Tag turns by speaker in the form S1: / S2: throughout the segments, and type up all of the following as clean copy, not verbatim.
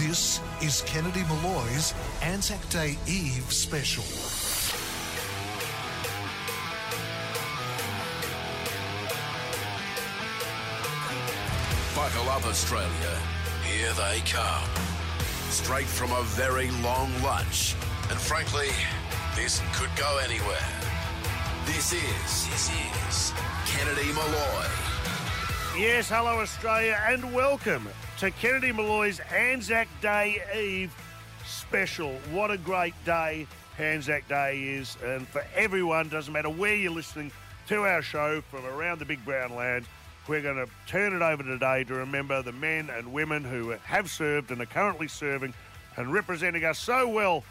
S1: This is Kennedy Molloy's Anzac Day Eve special.
S2: Buckle up, Australia. Here they come. Straight from a very long lunch. And frankly, this could go anywhere. This is Kennedy Molloy.
S3: Yes, hello Australia and welcome to Kennedy Molloy's Anzac Day Eve special. What a great day Anzac Day is, and for everyone, doesn't matter where you're listening to our show from around the big brown land, we're going to turn it over today to remember the men and women who have served and are currently serving and representing us so well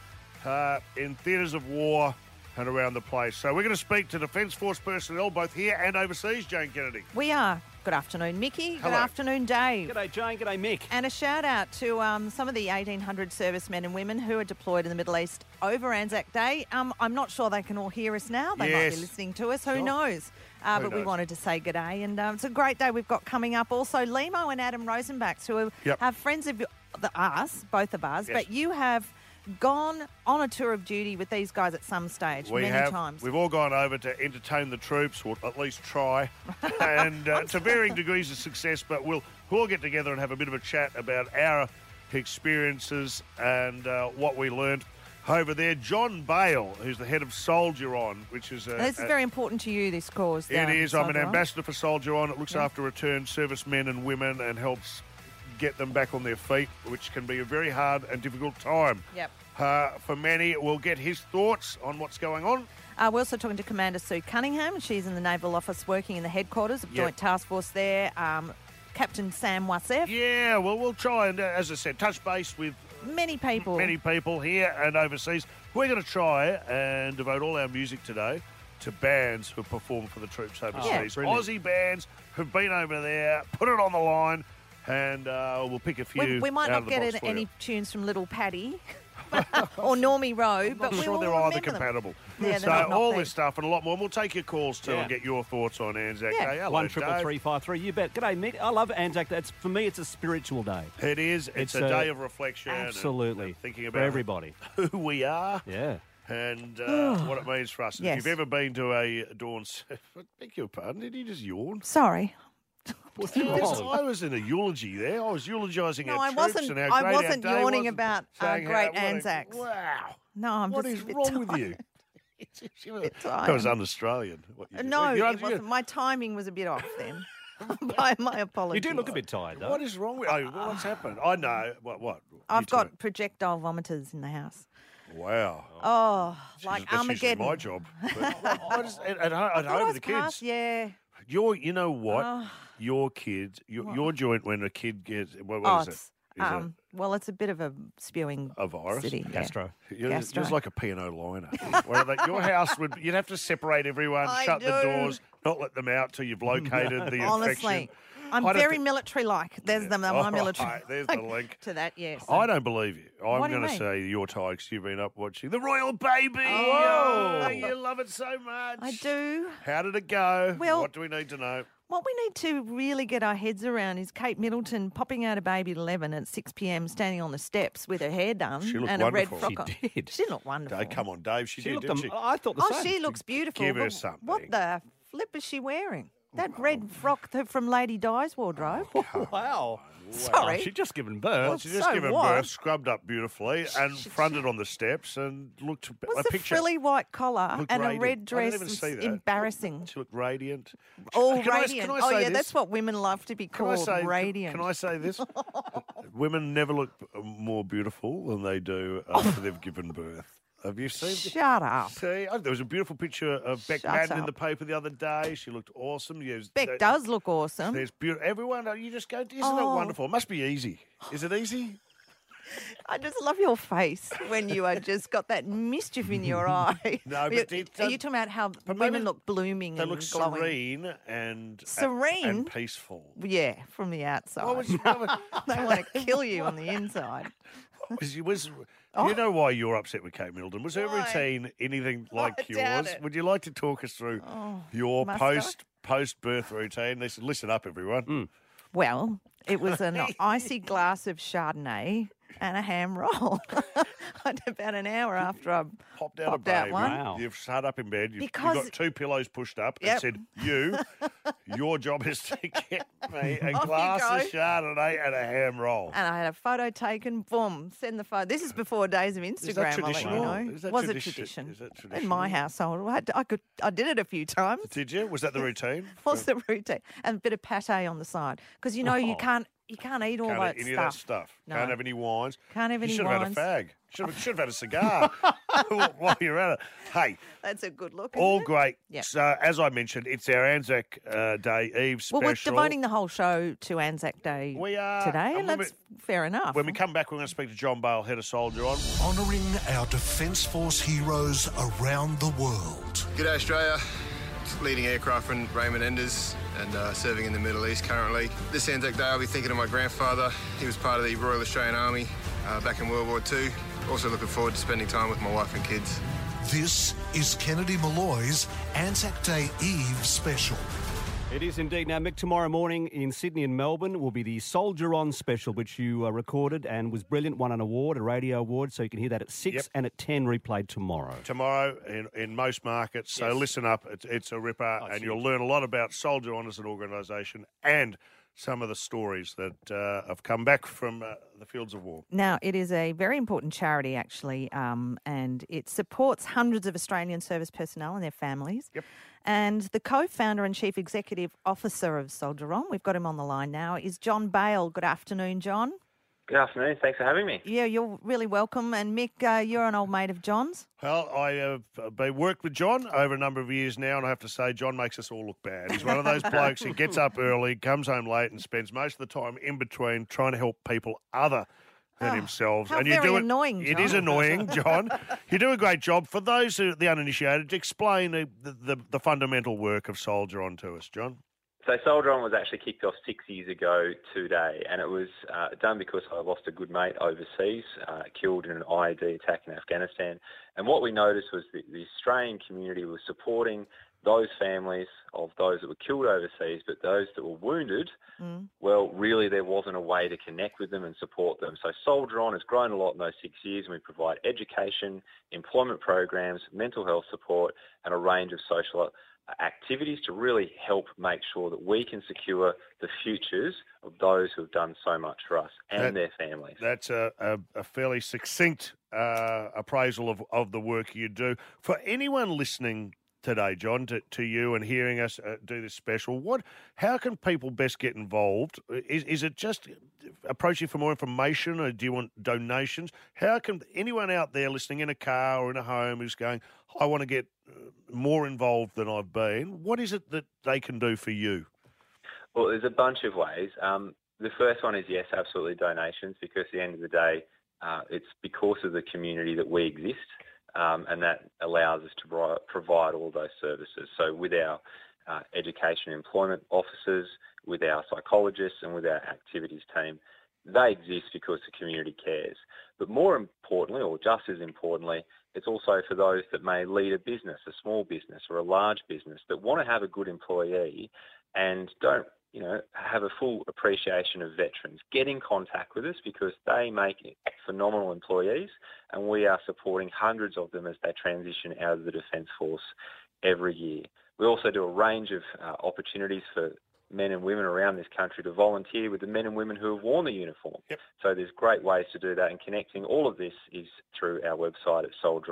S3: in theatres of war and around the place. So we're going to speak to Defence Force personnel both here and overseas, Jane Kennedy.
S4: We are. Good afternoon, Mickey.
S3: Hello.
S4: Good afternoon, Dave.
S5: G'day, Jane. G'day, Mick.
S4: And a shout out to some of the 1,800 servicemen and women who are deployed in the Middle East over Anzac Day. I'm not sure they can all hear us now. They might
S3: Yes.
S4: be listening to us.
S3: Sure.
S4: Who knows? But we
S3: knows?
S4: wanted to say good day. And it's a great day we've got coming up. Also, Limo and Adam Rosenbachs, who
S3: Yep.
S4: have friends of us, both of us.
S3: Yes.
S4: But you have gone on a tour of duty with these guys at some stage many times.
S3: We've all gone over to entertain the troops, or at least try, and to varying degrees of success, but we'll all get together and have a bit of a chat about our experiences and what we learned over there. John Bale, who's the head of Soldier On, which is...
S4: This is very important to you, this cause.
S3: It is. I'm an
S4: Soldier On.
S3: ambassador for Soldier On. It looks after returned servicemen and women and helps get them back on their feet, which can be a very hard and difficult time.
S4: Yep.
S3: For many, we'll get his thoughts on what's going on.
S4: We're also talking to Commander Sue Cunningham. She's in the Naval Office working in the headquarters of
S3: Yep.
S4: Joint Task Force there. Captain Sam Wassef.
S3: Yeah, well, we'll try and, as I said, touch base with
S4: Many people.
S3: many people here and overseas. We're going to try and devote all our music today to bands who perform for the troops overseas.
S5: brilliant.
S3: Aussie bands who've been over there, put it on the line, and we'll pick a few
S4: We might
S3: out
S4: not
S3: of the
S4: get
S3: box for
S4: any
S3: you.
S4: tunes from Little Paddy or Normie Rowe, but
S3: I'm
S4: we
S3: sure
S4: will
S3: they're either
S4: remember them.
S3: compatible.
S4: Yeah, they're
S3: so
S4: not
S3: all
S4: bad.
S3: this stuff and a lot more. And we'll take your calls too
S5: Yeah.
S3: and get your thoughts on Anzac
S4: Yeah.
S3: Day. Hello,
S5: 13353. You bet. G'day, Mick. I love Anzac. For me, it's a spiritual day.
S3: Dave. It is. It's a day of reflection. and-
S5: Absolutely.
S3: and thinking
S5: For
S3: about
S5: everybody.
S3: who we are.
S5: Yeah.
S3: And what it means for us.
S4: Yes.
S3: If you've ever been to a Dawn... Beg your pardon, did you just yawn?
S4: Sorry.
S3: I was in a eulogy there. I was eulogising
S4: No,
S3: our
S4: I
S3: troops
S4: wasn't-
S3: and how
S4: I
S3: great
S4: wasn't
S3: our day
S4: yawning
S3: was,
S4: about
S3: saying
S4: great
S3: what a-
S4: Anzacs.
S3: Wow.
S4: No, I'm
S3: What
S4: just
S3: is
S4: a bit
S3: wrong with
S4: tired.
S3: you?
S4: bit
S3: That was
S4: tired.
S3: un-Australian. What you did.
S4: No,
S3: You-
S4: it wasn't. My timing was a bit off then. my apologies.
S5: You do look a bit tired, though.
S3: What is wrong with... Oh, what's happened? I know. What?
S4: I've
S3: You tell
S4: got projectile vomiters in the house.
S3: me. Wow.
S4: Oh, like
S3: That's usually
S4: Armageddon.
S3: my job. But what is, at
S4: I
S3: home
S4: thought I
S3: with
S4: was
S3: the kids.
S4: past, yeah.
S3: You know what? Your kids, your joint when a kid gets... What is it?
S4: It's,
S3: Is it
S4: well, it's a bit of a spewing
S3: a virus?
S4: city. yeah.
S5: Gastro.
S3: It's
S4: Gastro.
S3: like a P&O liner. Your house you'd have to separate everyone,
S4: I
S3: shut the
S4: do.
S3: doors, not let them out till you've located the
S4: Honestly,
S3: infection.
S4: I'm
S3: I don't
S4: very
S3: thi-
S4: military-like. There's my
S3: Oh,
S4: military.
S3: right, there's the link.
S4: To that, yes.
S3: I don't believe you. I'm
S4: What do you
S3: going to
S4: mean?
S3: say you're tired because you've been up watching The Royal Baby.
S4: Oh.
S3: Oh, you love it so much.
S4: I do.
S3: How did it go?
S4: Well-
S3: What do we need to know?
S4: What we need to really get our heads around is Kate Middleton popping out of Baby 11 at 6 p.m, standing on the steps with her hair done
S3: She looked
S4: and
S3: wonderful.
S4: a red
S3: She
S4: frock on.
S5: did.
S4: She looked wonderful.
S3: Dave, come on, Dave. She did,
S5: looked
S3: didn't she?
S5: I thought the
S4: Oh,
S5: same.
S4: she looks beautiful.
S3: Give her
S4: but
S3: something.
S4: What the flip is she wearing? That red frock from Lady Di's wardrobe.
S5: Wow.
S4: Sorry.
S5: She'd just given birth.
S3: She just
S4: So
S3: given
S4: what?
S3: birth, scrubbed up beautifully, and fronted on the steps and looked
S4: What's
S3: a
S4: the
S3: picture.
S4: frilly white collar
S3: Looked
S4: and a
S3: radiant.
S4: red
S3: I didn't
S4: dress?
S3: even see that.
S4: Embarrassing.
S3: She looked radiant.
S4: All
S3: Can I-
S4: radiant.
S3: can I
S4: Oh,
S3: say
S4: yeah,
S3: this?
S4: that's what women love to be
S3: Can I
S4: called,
S3: say,
S4: radiant.
S3: Can I say this? Women never look more beautiful than they do after they've given birth. Have you seen?
S4: Shut up.
S3: See, there was a beautiful picture of Beck
S4: Shut
S3: Madden in
S4: up.
S3: the paper the other day. She looked awesome.
S4: Beck does look awesome.
S3: There's beautiful. Everyone, you just go. Isn't that
S4: Oh.
S3: wonderful? It must be easy. Is it easy?
S4: I just love your face when you are just got that mischief in your eye.
S3: No, but
S4: are
S3: it-
S4: you talking about how
S3: but
S4: women
S3: maybe
S4: look blooming
S3: They
S4: and
S3: look
S4: glowing?
S3: serene and
S4: Serene?
S3: and peaceful.
S4: Yeah, from the outside.
S3: What was,
S4: They want to kill you on the inside.
S3: you know why you're upset with Kate Middleton? Was her
S4: Why?
S3: routine anything like
S4: I doubt
S3: yours?
S4: it.
S3: Would you like to talk us through your
S4: must I?
S3: post birth routine? Listen up, everyone.
S4: Well, it was an icy glass of Chardonnay and a ham roll. About an hour after I
S3: Popped out
S4: popped out one.
S5: Wow.
S3: You've sat up in bed. You've
S4: Because-
S3: got 2 pillows pushed up
S4: Yep.
S3: and said, your job is to get me a
S4: Off you
S3: glass
S4: go.
S3: of Chardonnay and a ham roll.
S4: And I had a photo taken, boom, send the photo. This is before days of Instagram,
S3: Is that
S4: I'll let you
S3: traditional?
S4: know.
S3: Is that
S4: Was a
S3: tradition?
S4: tradition.
S3: Is that
S4: In
S3: traditional?
S4: my household. I did it a few times.
S3: Did you? Was that the routine?
S4: Was the routine. And a bit of pate on the side. Because, you
S3: Oh.
S4: can't eat all
S3: Can't
S4: that
S3: have any of that
S4: stuff.
S3: stuff.
S4: No.
S3: Can't have any wines.
S4: Can't have any
S3: You should
S4: wines.
S3: have had a fag. Should have had a cigar while you're at it. Hey,
S4: That's a good look, isn't
S3: all
S4: it?
S3: great.
S4: Yep.
S3: So, as I mentioned, it's our Anzac Day Eve special.
S4: Well, we're devoting the whole show to Anzac Day
S3: We are.
S4: today,
S3: and
S4: and that's fair enough.
S3: When we come back, we're going to speak to John Bale, head of Soldier On.
S1: Honouring our Defence Force heroes around the world.
S6: G'day Australia, leading aircraftman Raymond Enders and serving in the Middle East currently. This Anzac Day I'll be thinking of my grandfather. He was part of the Royal Australian Army back in World War II. Also looking forward to spending time with my wife and kids.
S1: This is Kennedy Malloy's Anzac Day Eve special.
S5: It is indeed. Now, Mick, tomorrow morning in Sydney and Melbourne will be the Soldier On special, which you recorded and was brilliant, won an award, a radio award, so you can hear that at 6
S3: Yep.
S5: and at 10, replayed tomorrow.
S3: Tomorrow in most markets. So
S5: Yes.
S3: listen up. It's a ripper,
S5: it's
S3: and you'll
S5: huge.
S3: learn a lot about Soldier On as an organisation and some of the stories that have come back from the fields of war.
S4: Now, it is a very important charity, actually, and it supports hundreds of Australian service personnel and their families.
S3: Yep.
S4: And the co-founder and chief executive officer of Soldier On, we've got him on the line now, is John Bale. Good afternoon, John.
S7: Good afternoon. Thanks for having me.
S4: Yeah, you're really welcome. And Mick, you're an old mate of John's.
S3: Well, I have worked with John over a number of years now, and I have to say, John makes us all look bad. He's one of those blokes who gets up early, comes home late, and spends most of the time in between trying to help people other than themselves.
S4: how
S3: and you
S4: very
S3: do it,
S4: annoying,
S3: It is
S4: John.
S3: annoying, John. You do a great job. For those who the uninitiated, explain the fundamental work of Soldier On to us, John.
S7: So Soldier On was actually kicked off 6 years ago today, and it was done because I lost a good mate overseas, killed in an IED attack in Afghanistan. And what we noticed was that the Australian community was supporting those families of those that were killed overseas, but those that were wounded, well, really there wasn't a way to connect with them and support them. So Soldier On has grown a lot in those 6 years, and we provide education, employment programs, mental health support, and a range of social activities to really help make sure that we can secure the futures of those who have done so much for us and their families.
S3: That's a fairly succinct appraisal of the work you do. For anyone listening today, John, to you and hearing us do this special, how can people best get involved? Is it just approach you for more information, or do you want donations? How can anyone out there listening in a car or in a home who's going, I want to get more involved than I've been, what is it that they can do for you?
S7: Well, there's a bunch of ways. The first one is, yes, absolutely donations, because at the end of the day, it's because of the community that we exist, and that allows us to provide all those services. So with our education and employment officers, with our psychologists and with our activities team, they exist because the community cares. But more importantly, or just as importantly, it's also for those that may lead a business, a small business or a large business, that want to have a good employee and don't, have a full appreciation of veterans. Get in contact with us, because they make phenomenal employees, and we are supporting hundreds of them as they transition out of the Defence Force every year. We also do a range of opportunities for men and women around this country to volunteer with the men and women who have worn the uniform.
S3: Yep.
S7: So there's great ways to do that, and connecting all of this is through our website at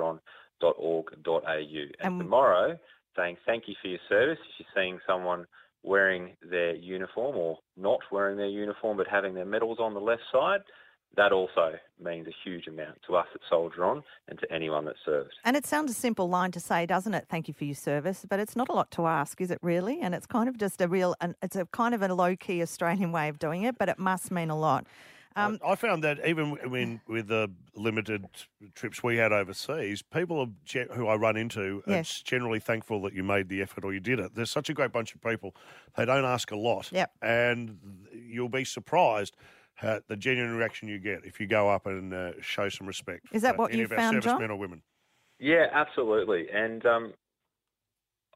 S7: soldieron.org.au. And tomorrow, saying thank you for your service, if you're seeing someone wearing their uniform or not wearing their uniform but having their medals on the left side, that also means a huge amount to us at Soldier On and to anyone that served.
S4: And it sounds a simple line to say, doesn't it? Thank you for your service. But it's not a lot to ask, is it really? And it's kind of just it's a kind of a low-key Australian way of doing it, but it must mean a lot.
S3: I found that even with the limited trips we had overseas, people who I run into are generally thankful that you made the effort or you did it. There's such a great bunch of people. They don't ask a lot.
S4: Yep.
S3: And you'll be surprised at the genuine reaction you get if you go up and show some respect.
S4: Is that what
S3: any
S4: you
S3: of our
S4: found, John?
S3: servicemen or women.
S7: Yeah, absolutely. And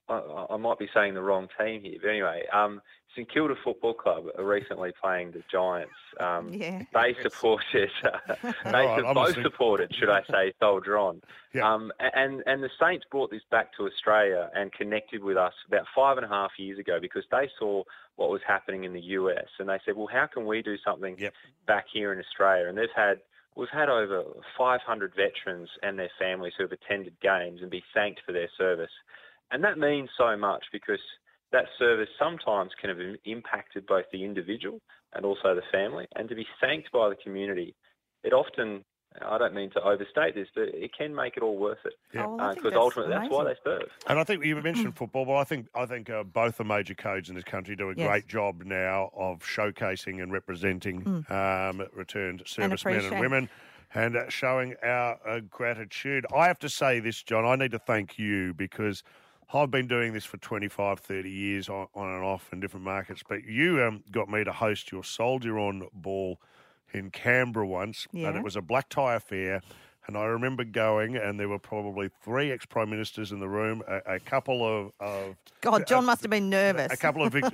S7: I might be saying the wrong team here, but anyway, St Kilda Football Club are recently playing the Giants. They supported, both supported, should I say, Soldier On.
S3: Yeah.
S7: And the Saints brought this back to Australia and connected with us about 5.5 years ago because they saw what was happening in the US, and they said, well, how can we do something back here in Australia? And we've had over 500 veterans and their families who have attended games and be thanked for their service. And that means so much because that service sometimes can have impacted both the individual and also the family. And to be thanked by the community, it often, I don't mean to overstate this, but it can make it all worth it. Because ultimately that's why they serve.
S3: And I think you mentioned football, but I think both the major codes in this country do a great job now of showcasing and representing returned servicemen and women. And showing our gratitude. I have to say this, John, I need to thank you because I've been doing this for 25, 30 years on and off in different markets, but you got me to host your Soldier On ball in Canberra once, and it was a black tie affair. And I remember going, and there were probably 3 ex-prime ministers in the room, a couple of
S4: God, John must have been nervous.
S3: A couple of Vic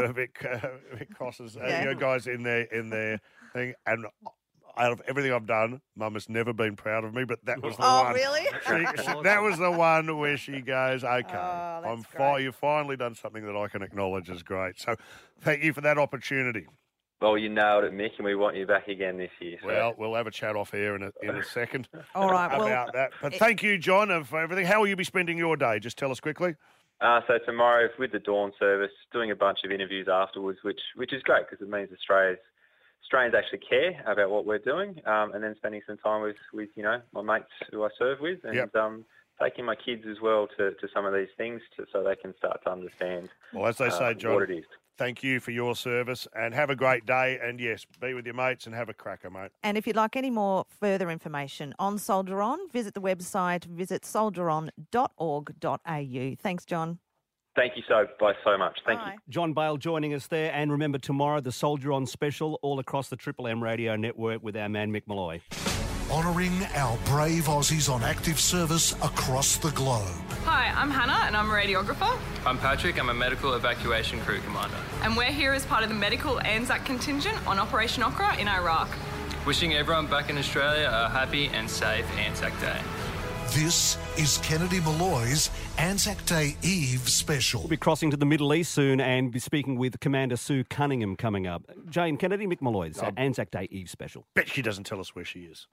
S3: Crosses, guys in their thing, and out of everything I've done, Mum has never been proud of me, but that was the one.
S4: Oh, really?
S3: That was the one where she goes, okay, you've finally done something that I can acknowledge as great. So thank you for that opportunity.
S7: Well, you nailed it, Mick, and we want you back again this year. So.
S3: Well, we'll have a chat off here in a second
S4: All right,
S3: about that. But thank you, John, for everything. How will you be spending your day? Just tell us quickly.
S7: So tomorrow, with the Dawn service, doing a bunch of interviews afterwards, which is great because it means Australians actually care about what we're doing, and then spending some time with my mates who I serve with, and taking my kids as well to some of these things so they can start to understand.
S3: Well, as they say, John,
S7: what it is.
S3: Thank you for your service and have a great day. And yes, be with your mates and have a cracker, mate.
S4: And if you'd like any more further information on Soldier On, visit the website, visit soldieron.org.au. Thanks, John.
S7: Thank you so much. Thank you.
S5: John Bale joining us there. And remember, tomorrow, the Soldier On special all across the Triple M radio network with our man Mick Malloy.
S1: Honouring our brave Aussies on active service across the globe.
S8: Hi, I'm Hannah and I'm a radiographer.
S9: I'm Patrick, I'm a medical evacuation crew commander.
S8: And we're here as part of the medical ANZAC contingent on Operation Okra in Iraq.
S9: Wishing everyone back in Australia a happy and safe ANZAC Day.
S1: This is Kennedy Malloy's Anzac Day Eve special.
S5: We'll be crossing to the Middle East soon and be speaking with Commander Sue Cunningham coming up. Jane Kennedy, Mick Malloy's Anzac Day Eve special.
S3: Bet she doesn't tell us where she is.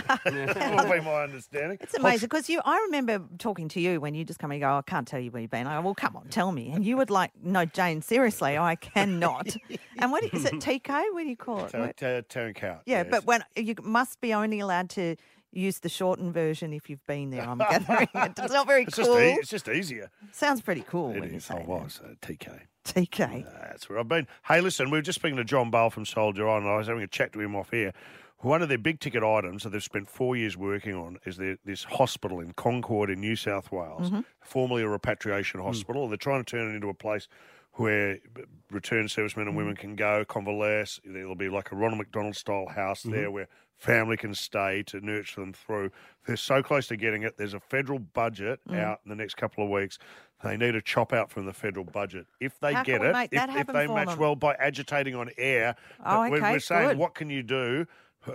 S3: That will be my understanding.
S4: It's amazing because I remember talking to you when you just come and go, I can't tell you where you've been. I go, well, come on, tell me. And you would like, no, Jane, seriously, I cannot. And what is it, TK? What do you call it?
S3: Turn count.
S4: Yeah,
S3: yes.
S4: but when you must be only allowed to use the shortened version if you've been there, I'm gathering. It's not very cool.
S3: It's just easier.
S4: Sounds pretty cool
S3: It
S4: when you
S3: is.
S4: say
S3: TK.
S4: TK.
S3: That's where I've been. Hey, listen, we were just speaking to John Bale from Soldier On, and I was having a chat to him off here. One of their big-ticket items that they've spent 4 years working on is this hospital in Concord in New South Wales, formerly a repatriation hospital. They're trying to turn it into a place where returned servicemen and women can go, convalesce. There'll be like a Ronald McDonald-style house there where family can stay to nurture them through. They're so close to getting it. There's a federal budget out in the next couple of weeks. They need a chop out from the federal budget. If they get it, if they match well by agitating on air, we're saying, what can you do?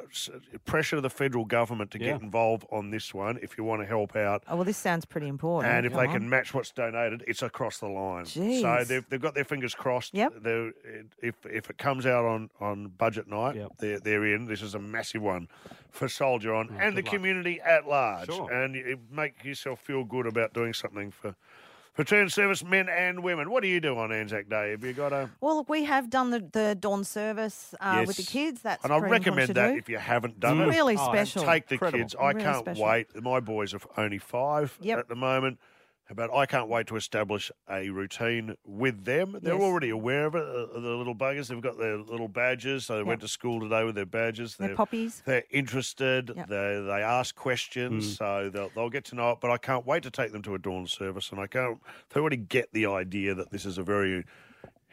S3: Pressure the federal government to get involved on this one if you want to help out.
S4: Oh, well, this sounds pretty important.
S3: And if they can match what's donated, it's across the line.
S4: Jeez.
S3: So they've got their fingers crossed.
S4: Yep.
S3: If it comes out on budget night, they're in. This is a massive one for Soldier On and the community at large.
S5: Sure.
S3: And you make yourself feel good about doing something for returned service men and women. What do you do on Anzac Day? Have you got a...
S4: Well, look, we have done the dawn service with the kids. That's
S3: and I
S4: pretty
S3: recommend that
S4: do.
S3: if you haven't done it.
S4: Really special.
S3: Take the
S5: Incredible.
S3: kids. I
S4: Really
S3: can't
S4: special.
S3: wait. My boys are only 5 at the moment. But I can't wait to establish a routine with them. They're already aware of it, the little buggers. They've got their little badges. So they went to school today with their badges.
S4: They're poppies.
S3: They're interested. They ask questions. So they'll get to know it. But I can't wait to take them to a dawn service. And they already get the idea that this is a very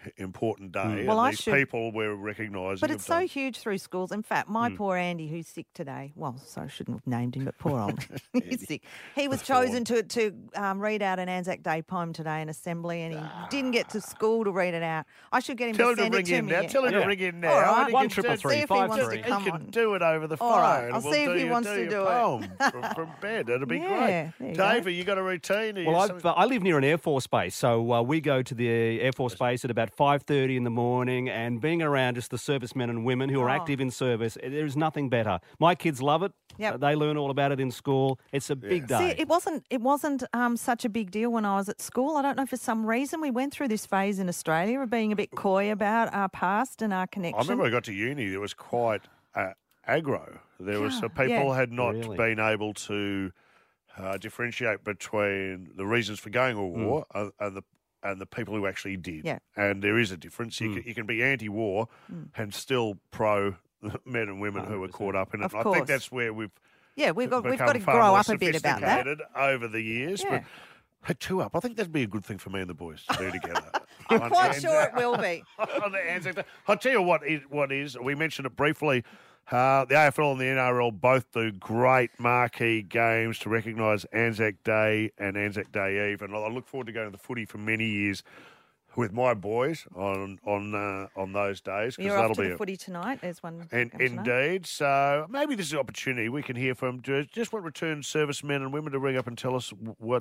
S3: important day.
S4: Well,
S3: and
S4: I
S3: these
S4: should-
S3: people we're recognising.
S4: But it's so huge through schools. In fact, my poor Andy, who's sick today, well, so I shouldn't have named him, but poor old he's sick. He was chosen to read out an Anzac Day poem today in assembly, and he didn't get to school to read it out. I should get him
S3: Tell
S4: to
S3: him to
S4: send it
S3: ring
S4: to
S3: in
S4: me.
S3: now. Tell him to ring in now.
S4: All right.
S3: And he
S5: One
S3: can
S5: triple
S3: do-
S5: three
S4: See if he
S5: five
S4: wants to
S5: three.
S3: He
S4: come
S3: can
S4: on.
S3: do it over the phone.
S4: All right,
S3: and
S4: I'll
S3: we'll
S4: see if he
S3: do
S4: wants
S3: do
S4: to
S3: your
S4: do it.
S3: poem from bed. It'll be
S4: Yeah,
S3: great.
S4: there you
S3: Dave,
S4: go.
S3: you got a routine? Are you
S5: Well,
S3: something-
S5: I live near an Air Force base, so we go to the Air Force base at about 5:30 in the morning, and being around just the servicemen and women who are active in service, there's nothing better. My kids love it.
S4: Yep.
S5: They learn all about it in school. It's a big day.
S4: See, it wasn't such a big deal when I was at school. I don't know, for some reason we went through this phase in Australia of being a bit coy about our past and our connection.
S3: I remember I got to uni, it was quite aggro. There was people had not
S5: Really?
S3: been able to differentiate between the reasons for going to war and the people who actually did.
S4: Yeah.
S3: And there is a difference. You can be anti-war and still pro men and women who were caught up in it.
S4: Of
S3: And I
S4: course.
S3: think that's where we've
S4: we've got
S3: become
S4: to
S3: far
S4: grow
S3: more
S4: up a bit about that.
S3: sophisticated over the years.
S4: Yeah.
S3: But hey, two up. I think that'd be a good thing for me and the boys to do together.
S4: I'm
S3: On
S4: quite sure
S3: Anzac-
S4: it will be.
S3: on the Anzac Day. I'll tell you what is. We mentioned it briefly. The AFL and the NRL both do great marquee games to recognise Anzac Day and Anzac Day Eve, and I look forward to going to the footy for many years with my boys on those days, because
S4: You're
S3: that'll
S4: off to
S3: be
S4: the footy tonight. There's one.
S3: and
S4: comes tonight.
S3: indeed. So maybe this is an opportunity we can hear from just what returned servicemen and women to ring up and tell us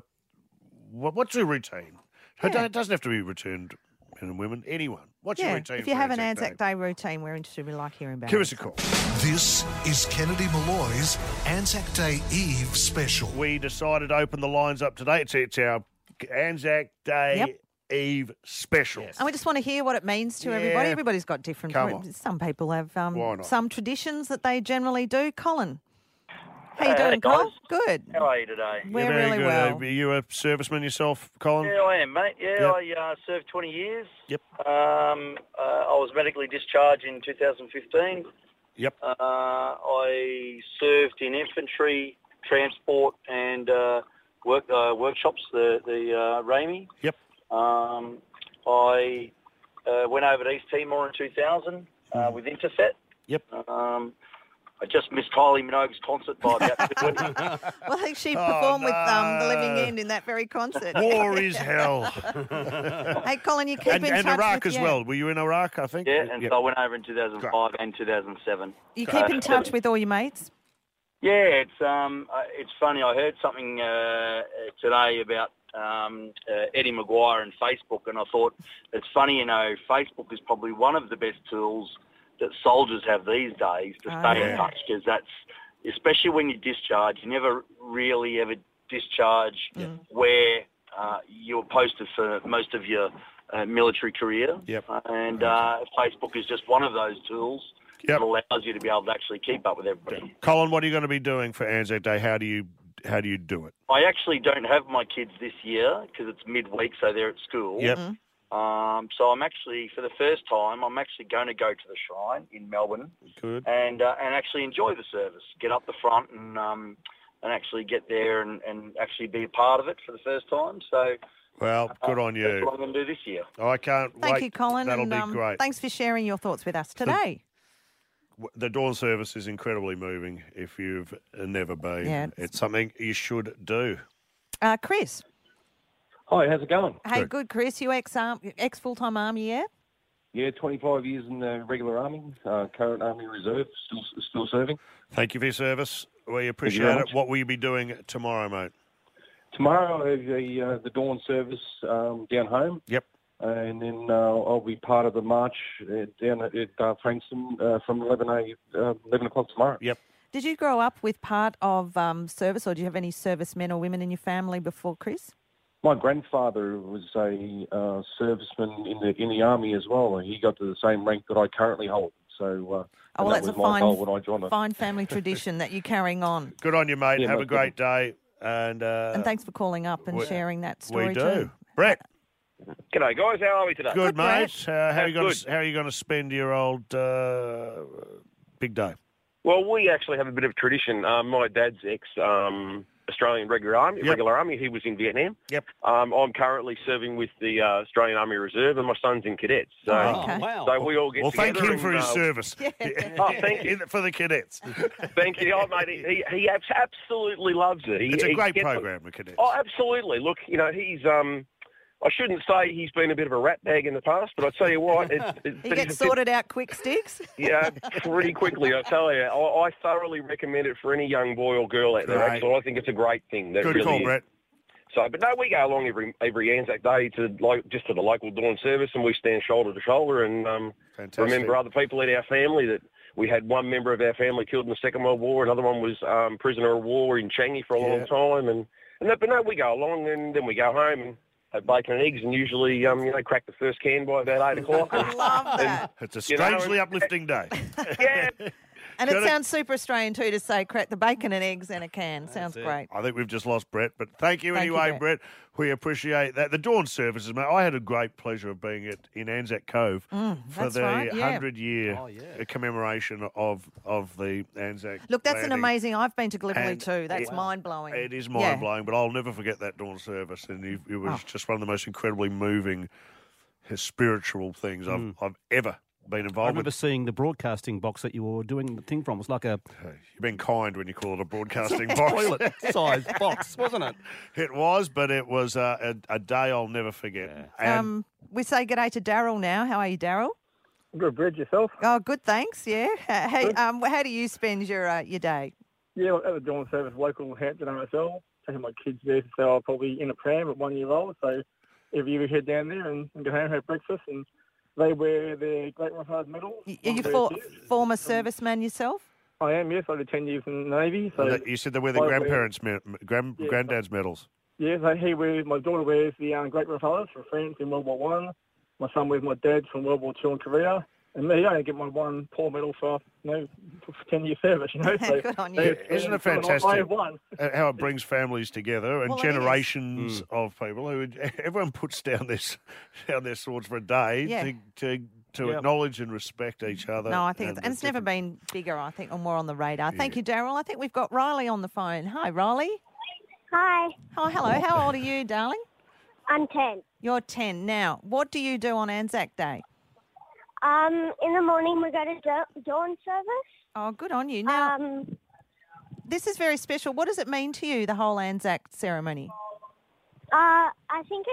S3: what's your routine.
S4: Yeah.
S3: It doesn't have to be returned men and women. Anyone. What's your
S4: Yeah,
S3: routine?
S4: if you
S3: for
S4: have an
S3: Anzac
S4: Anzac Day routine, we're interested. We like hearing about
S3: Give
S4: it.
S3: us a call.
S1: This is Kennedy Malloy's Anzac Day Eve special.
S3: We decided to open the lines up today. It's our Anzac Day Eve special.
S4: And we just want to hear what it means to everybody. Everybody's got different.
S3: Come on.
S4: Some people have
S3: Why not?
S4: some traditions that they generally do. Colin, how you
S10: Hey,
S4: doing,
S10: guys.
S4: Col? Good.
S10: How are you today?
S4: We're
S3: Very
S4: really
S3: good.
S4: well.
S3: Are you a serviceman yourself, Colin?
S10: Yeah, I am, mate. Yeah,
S3: Yep.
S10: I served 20 years.
S3: Yep.
S10: I was medically discharged in 2015.
S3: Yep.
S10: I served in infantry, transport, and workshops, the RAMI.
S3: Yep.
S10: I went over to East Timor in 2000 with Interset.
S3: Yep.
S10: I just missed Kylie Minogue's concert by about 2 weeks.
S4: Well, I think she performed with the Living End in that very concert.
S3: War is hell.
S4: Hey, Colin, you keep in
S3: and
S4: touch
S3: Iraq
S4: with,
S3: as well. Were you in Iraq, I think?
S10: Yeah, and
S3: Yep.
S10: so I went over in 2005 and 2007.
S4: You keep in touch with all your mates.
S10: Yeah, it's funny. I heard something today about Eddie Maguire and Facebook, and I thought it's funny. Facebook is probably one of the best tools that soldiers have these days to stay in touch, because that's, especially when you discharge, you never really ever discharge where you were posted for most of your military career.
S3: Yep.
S10: And Facebook is just one of those tools
S3: Yep.
S10: that allows you to be able to actually keep up with everybody.
S3: Colin, what are you going to be doing for Anzac Day? How do you do it?
S10: I actually don't have my kids this year because it's midweek, so they're at school.
S3: Yep.
S10: So I'm actually, for the first time, I'm actually going to go to the Shrine in Melbourne
S3: Good.
S10: and actually enjoy the service, get up the front and actually get there and actually be a part of it for the first time. So
S3: Well, good on
S10: that's
S3: you.
S10: what I'm going to do this year.
S3: I can't
S4: Thank
S3: wait.
S4: you, Colin.
S3: That'll
S4: and,
S3: be great.
S4: Thanks for sharing your thoughts with us today.
S3: The dawn service is incredibly moving if you've never been.
S4: Yeah,
S3: it's something you should do.
S4: Chris.
S11: Hi, how's it going?
S4: Hey, good, Chris. You ex full-time Army, yeah?
S11: Yeah, 25 years in the regular Army, current Army Reserve, still serving.
S3: Thank you for your service. We
S11: you
S3: appreciate
S11: very
S3: it.
S11: much.
S3: What will you be doing tomorrow, mate?
S11: Tomorrow I have the dawn service down home.
S3: Yep.
S11: And then I'll be part of the march down at Frankston from 11 o'clock tomorrow.
S3: Yep.
S4: Did you grow up with part of service, or do you have any servicemen or women in your family before Chris?
S11: My grandfather was a serviceman in the Army as well. He got to the same rank that I currently hold. So
S4: Oh, well,
S11: that
S4: that's
S11: was
S4: a
S11: my goal when I joined it.
S4: fine family tradition that you're carrying on.
S3: Good on you, mate.
S11: Yeah,
S3: Have a
S11: most
S3: great day. And
S4: thanks for calling up and sharing that story
S3: we do.
S4: too.
S3: Brett.
S12: G'day, guys. How are we today?
S3: Good, mate.
S12: Brett.
S3: How are you going
S12: Good.
S3: to spend your old big day?
S12: Well, we actually have a bit of tradition. My dad's Australian regular army. He was in Vietnam.
S3: Yep.
S12: I'm currently serving with the Australian Army Reserve, and my son's in cadets. So,
S5: wow.
S12: so we all get together.
S3: Well, thank him for his service.
S12: Oh, thank you.
S3: For the cadets.
S12: Thank you. Oh, mate, he absolutely loves it.
S3: It's a great program, the cadets.
S12: Oh, absolutely. Look, he's... I shouldn't say he's been a bit of a rat bag in the past, but I tell you what...
S4: He gets sorted out quick, Sticks?
S12: Yeah, pretty quickly, I tell you. I thoroughly recommend it for any young boy or girl out there,
S3: Right.
S12: actually. I think it's a great thing.
S3: Good call, Brett.
S12: So, but no, we go along every Anzac Day to the local dawn service, and we stand shoulder to shoulder and remember other people in our family. That we had one member of our family killed in the Second World War, another one was prisoner of war in Changi for a long time, but no, we go along and then we go home and have bacon and eggs, and usually, crack the first can by about 8 o'clock.
S4: I love that.
S3: It's a strangely uplifting day.
S12: Yeah.
S4: And it sounds super Australian too to say crack the bacon and eggs in a can. Sounds great.
S3: I think we've just lost Brett, but thank you
S4: Thank you,
S3: anyway,
S4: Brett.
S3: Brett. We appreciate that. The dawn services, mate. I had a great pleasure of being in Anzac Cove for
S4: that's
S3: the
S4: right, yeah.
S3: 100-year commemoration of the Anzac.
S4: Look, that's an
S3: landing.
S4: amazing. I've been to Gallipoli
S3: And
S4: too. That's mind-blowing.
S3: It is mind-blowing, but I'll never forget that dawn service. And it was just one of the most incredibly moving, spiritual things I've ever been
S5: I
S3: involved
S5: remember
S3: with.
S5: seeing the broadcasting box that you were doing the thing from. It was like a
S3: You've been kind when you call it a broadcasting box.
S5: toilet-sized box, wasn't it?
S3: It was, but it was a day I'll never forget. And
S4: We say g'day to Daryl now. How are you, Daryl?
S13: Good, Bridge, yourself?
S4: Oh, good, thanks. Yeah. Hey, how do you spend your day?
S13: Yeah, at the dawn service, local Hampton RSL. Taking my kids there, so I'm probably in a pram at 1 year old. So every year we head down there and go home, have breakfast, and they wear their Great Grandfather's medals.
S4: Are you former serviceman yourself?
S13: I am, yes. I did 10 years in the Navy. So
S3: you said they wear their grandparents' granddad's medals.
S13: Yeah, so my daughter wears the Great Grandfathers from France in World War One. My son wears my dad's from World War Two in Korea. And me, I only get my one Paul medal for 10 year service, So
S4: good on you.
S3: Isn't it fantastic
S13: I have one.
S3: how it brings families together and
S4: Well, it
S3: generations of people who everyone puts down their swords for a day to acknowledge and respect each other.
S4: No, I think it's never been bigger, I think, or more on the radar. Thank you, Daryl. I think we've got Riley on the phone. Hi, Riley.
S14: Hi.
S4: Oh, hello. How old are you, darling?
S14: I'm 10.
S4: You're 10. Now, what do you do on Anzac Day?
S14: In the morning we go to dawn service.
S4: Oh, good on you. Now, this is very special. What does it mean to you, the whole Anzac ceremony?
S14: I think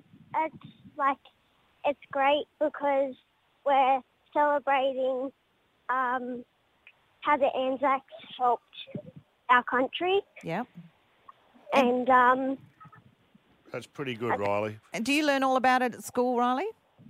S14: it's great because we're celebrating how the Anzacs helped our country.
S4: Yeah.
S14: And
S3: that's pretty good, Riley.
S4: And do you learn all about it at school, Riley?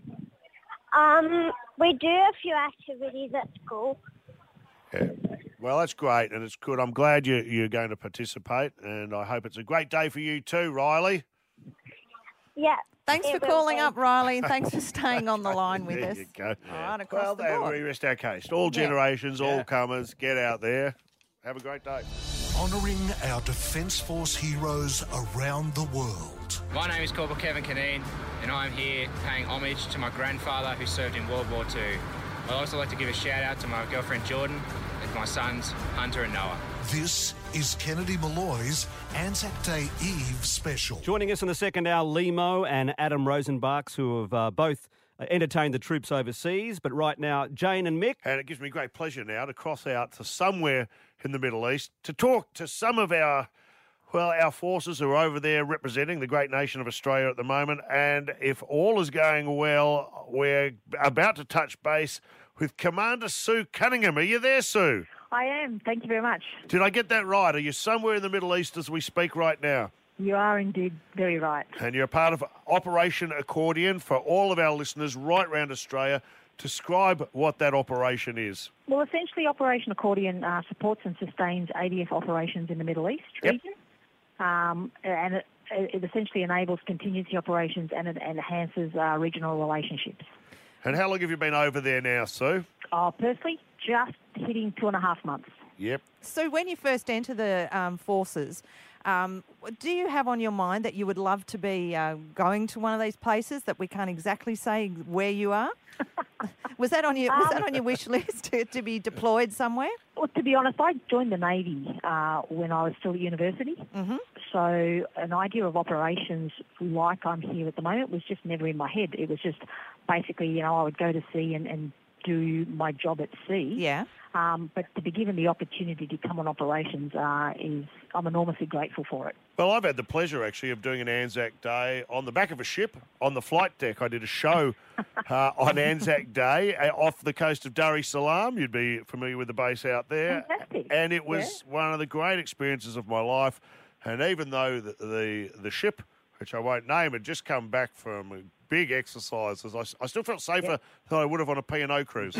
S14: We do a few activities at school.
S3: Yeah. Well, that's great, and it's good. I'm glad you're going to participate, and I hope it's a great day for you too, Riley.
S14: Yeah.
S4: Thanks for calling up, Riley, and thanks for staying on the line with
S3: There
S4: us.
S3: you go.
S4: All right, across the board.
S3: We rest our case. All generations, all comers, get out there. Have a great day.
S1: Honouring our Defence Force heroes around the world.
S9: My name is Corporal Kevin Canine, and I'm here paying homage to my grandfather who served in World War II. I'd also like to give a shout out to my girlfriend Jordan and my sons Hunter and Noah.
S1: This is Kennedy Malloy's Anzac Day Eve special.
S5: Joining us in the second hour, Limo and Adam Rosenbachs, who have both entertained the troops overseas. But right now, Jane and Mick.
S3: And it gives me great pleasure now to cross out to somewhere in the Middle East to talk to some of our forces who are over there representing the great nation of Australia at the moment. And if all is going well, we're about to touch base with Commander Sue Cunningham. Are you there, Sue?
S15: I am. Thank you very much.
S3: Did I get that right? Are you somewhere in the Middle East as we speak right now?
S15: You are indeed very right.
S3: And you're a part of Operation Accordion for all of our listeners right around Australia. Describe what that operation is.
S15: Well, essentially, Operation Accordion supports and sustains ADF operations in the Middle East region. And it essentially enables contingency operations and it enhances regional relationships.
S3: And how long have you been over there now, Sue?
S15: Personally, just hitting 2.5 months.
S3: Yep.
S4: So when you first enter the forces, do you have on your mind that you would love to be going to one of these places that we can't exactly say where you are? Was that on your wish list to be deployed somewhere?
S15: Well, to be honest, I joined the Navy when I was still at university.
S4: Mm-hmm.
S15: So an idea of operations like I'm here at the moment was just never in my head. It was just basically, I would go to sea and do my job at sea.
S4: Yeah.
S15: But to be given the opportunity to come on operations I'm enormously grateful for it.
S3: Well, I've had the pleasure, actually, of doing an Anzac Day on the back of a ship on the flight deck. I did a show on Anzac Day off the coast of Dar es Salaam. You'd be familiar with the base out there.
S15: Fantastic.
S3: And it was one of the great experiences of my life. And even though the ship, which I won't name, had just come back from big exercises, I still felt safer than I would have on a P&O cruise.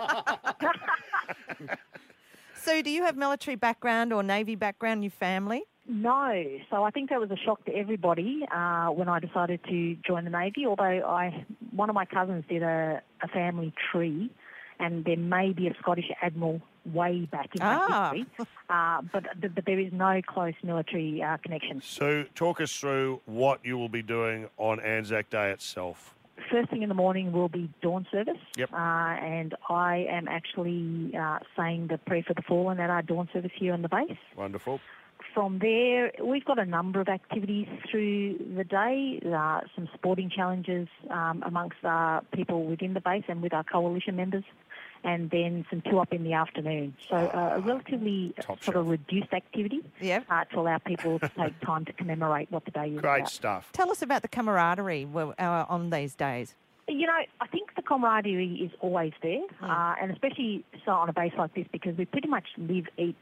S4: Sue, do you have military background or Navy background in your family?
S15: No. So I think that was a shock to everybody when I decided to join the Navy, although one of my cousins did a family tree, and there may be a Scottish Admiral way back in that history, but there is no close military connection.
S3: So talk us through what you will be doing on Anzac Day itself.
S15: First thing in the morning will be dawn service.
S3: Yep.
S15: And I am actually saying the prayer for the fallen at our dawn service here on the base.
S3: Wonderful.
S15: From there, we've got a number of activities through the day, some sporting challenges amongst people within the base and with our coalition members, and then some two-up in the afternoon. So a relatively sort of reduced activity to allow people to take time to commemorate what the day is about.
S3: Great stuff.
S4: Tell us about the camaraderie on these days.
S15: I think the camaraderie is always there, and especially so on a base like this, because we pretty much live, eat,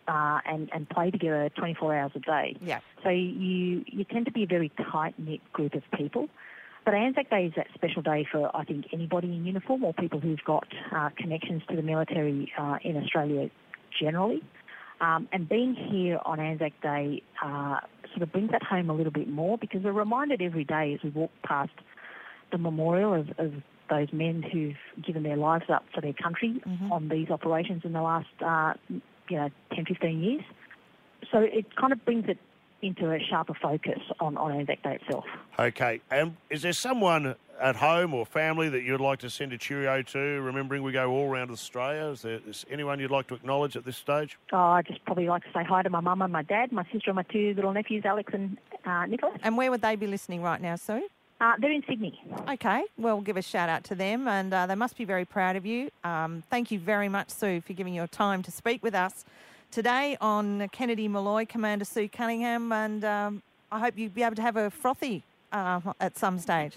S15: and play together 24 hours a day.
S4: Yeah.
S15: So you tend to be a very tight-knit group of people. But Anzac Day is that special day for, I think, anybody in uniform or people who've got connections to the military in Australia generally. And being here on Anzac Day sort of brings that home a little bit more, because we're reminded every day as we walk past the memorial of those men who've given their lives up for their country on these operations in the last 10, 15 years. So it kind of brings it into a sharper focus on Anzac Day itself.
S3: Okay. And is there someone at home or family that you'd like to send a cheerio to, remembering we go all around Australia? Is anyone you'd like to acknowledge at this stage?
S15: I'd just probably like to say hi to my mum and my dad, my sister and my two little nephews, Alex and Nicholas.
S4: And where would they be listening right now, Sue?
S15: They're in Sydney.
S4: Okay, well, give a shout out to them, and they must be very proud of you. Thank you very much, Sue, for giving your time to speak with us today on Kennedy Molloy, Commander Sue Cunningham, and I hope you'll be able to have a frothy at some stage.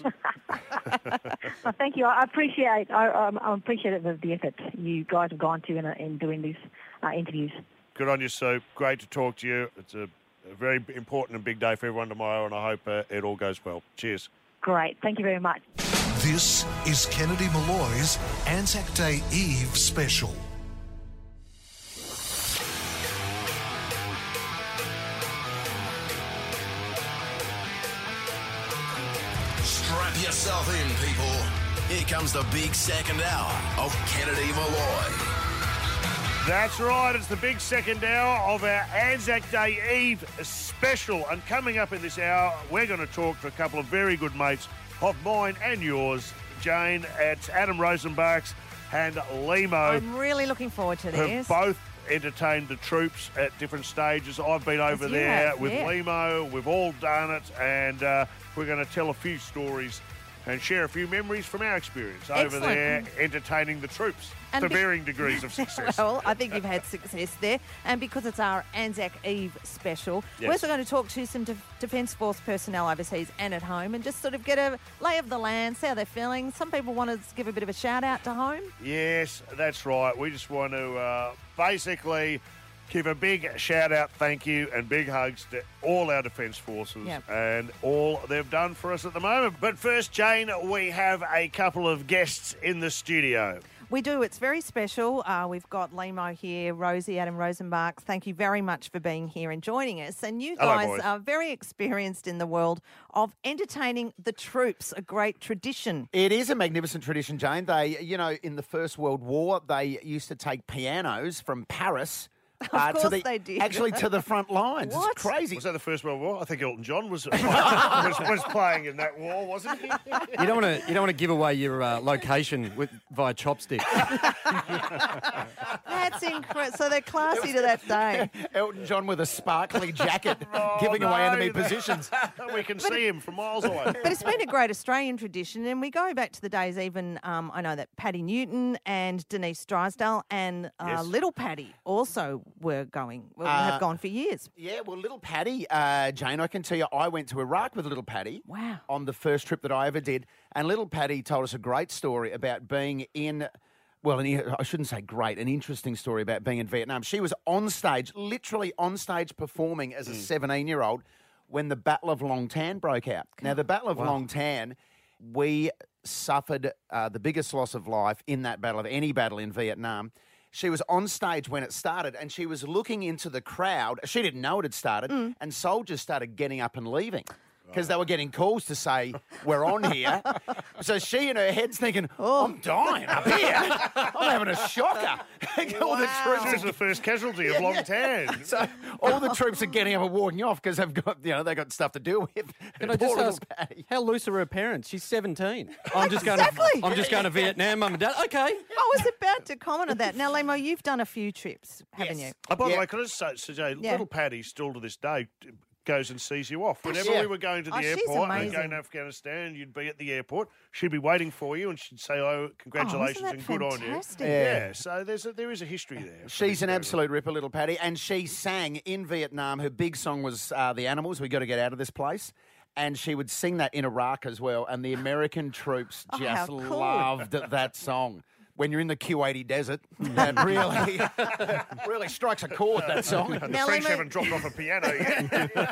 S15: Well, thank you. I appreciate. I'm appreciative of the effort you guys have gone to in doing these interviews.
S3: Good on you, Sue. Great to talk to you. It's a very important and big day for everyone tomorrow, and I hope it all goes well. Cheers.
S15: Great. Thank you very much.
S1: This is Kennedy Molloy's Anzac Day Eve special.
S2: Strap yourself in, people. Here comes the big second hour of Kennedy Molloy.
S3: That's right, it's the big second hour of our Anzac Day Eve special. And coming up in this hour, we're going to talk to a couple of very good mates of mine and yours, Jane. It's Adam Rosenbachs and Limo.
S4: I'm really looking forward to this.
S3: Who've both entertained the troops at different stages. I've been over there with Limo. We've all done it, and we're going to tell a few stories and share a few memories from our experience over there entertaining the troops to varying degrees of success.
S4: Well, I think you've had success there. And because it's our Anzac Eve special, we're also going to talk to some Defence Force personnel overseas and at home and just sort of get a lay of the land, see how they're feeling. Some people want to give a bit of a shout out to home. Yes,
S3: that's right. We just want to basically give a big shout out, thank you, and big hugs to all our Defence Forces and all they've done for us at the moment. But first, Jane, we have a couple of guests in the studio.
S4: We do. It's very special. We've got Limo here, Rosie, Adam Rosenbach. Thank you very much for being here and joining us. And you guys are very experienced in the world of entertaining the troops, a great tradition.
S16: It is a magnificent tradition, Jane. They, in the First World War, they used to take pianos from Paris
S4: course they did.
S16: Actually, to the front lines.
S4: What?
S16: It's crazy.
S3: Was that the First World War? I think Elton John was playing in that war, wasn't he?
S17: You don't want to give away your location via chopsticks.
S4: That's incredible. So they're classy to that day.
S16: Elton John with a sparkly jacket giving away enemy positions.
S3: We can see him from miles away.
S4: But it's been a great Australian tradition, and we go back to the days even, I know that Paddy Newton and Denise Drysdale and Little Paddy also have gone for years.
S16: Yeah, well, Little Paddy, Jane, I can tell you, I went to Iraq with Little Paddy.
S4: Wow.
S16: On the first trip that I ever did. And Little Paddy told us a great story about being in... Well, I shouldn't say great, an interesting story about being in Vietnam. She was on stage, literally on stage performing as a 17-year-old when the Battle of Long Tan broke out. Now, the Battle of Long Tan, we suffered the biggest loss of life in that battle, of any battle in Vietnam. She was on stage when it started and she was looking into the crowd. She didn't know it had started and soldiers started getting up and leaving. Because they were getting calls to say, we're on here. So she in her head's thinking, I'm dying up here. I'm having a shocker. All the troops
S3: She's the first casualty of Long Tan.
S16: So all the troops are getting up and walking off because they've got stuff to deal with.
S17: Can I just ask, how loose are her parents? She's 17. I'm just going to Vietnam, Mum and Dad. Okay.
S4: I was about to comment on that. Now, Lemo, you've done a few trips, haven't you?
S3: Oh, by the way, can I just say, Jay, Little Paddy still to this day goes and sees you off. Whenever we were going to the airport and going to Afghanistan, you'd be at the airport. She'd be waiting for you, and she'd say, congratulations and good on you. Yeah, so there is a history there.
S16: She's an absolute ripper, Little Paddy, and she sang in Vietnam. Her big song was The Animals, We Got to Get Out of This Place. And she would sing that in Iraq as well, and the American troops just loved that song. When you're in the Q80 desert, that really strikes a chord, that song.
S3: The French haven't dropped off a piano yet.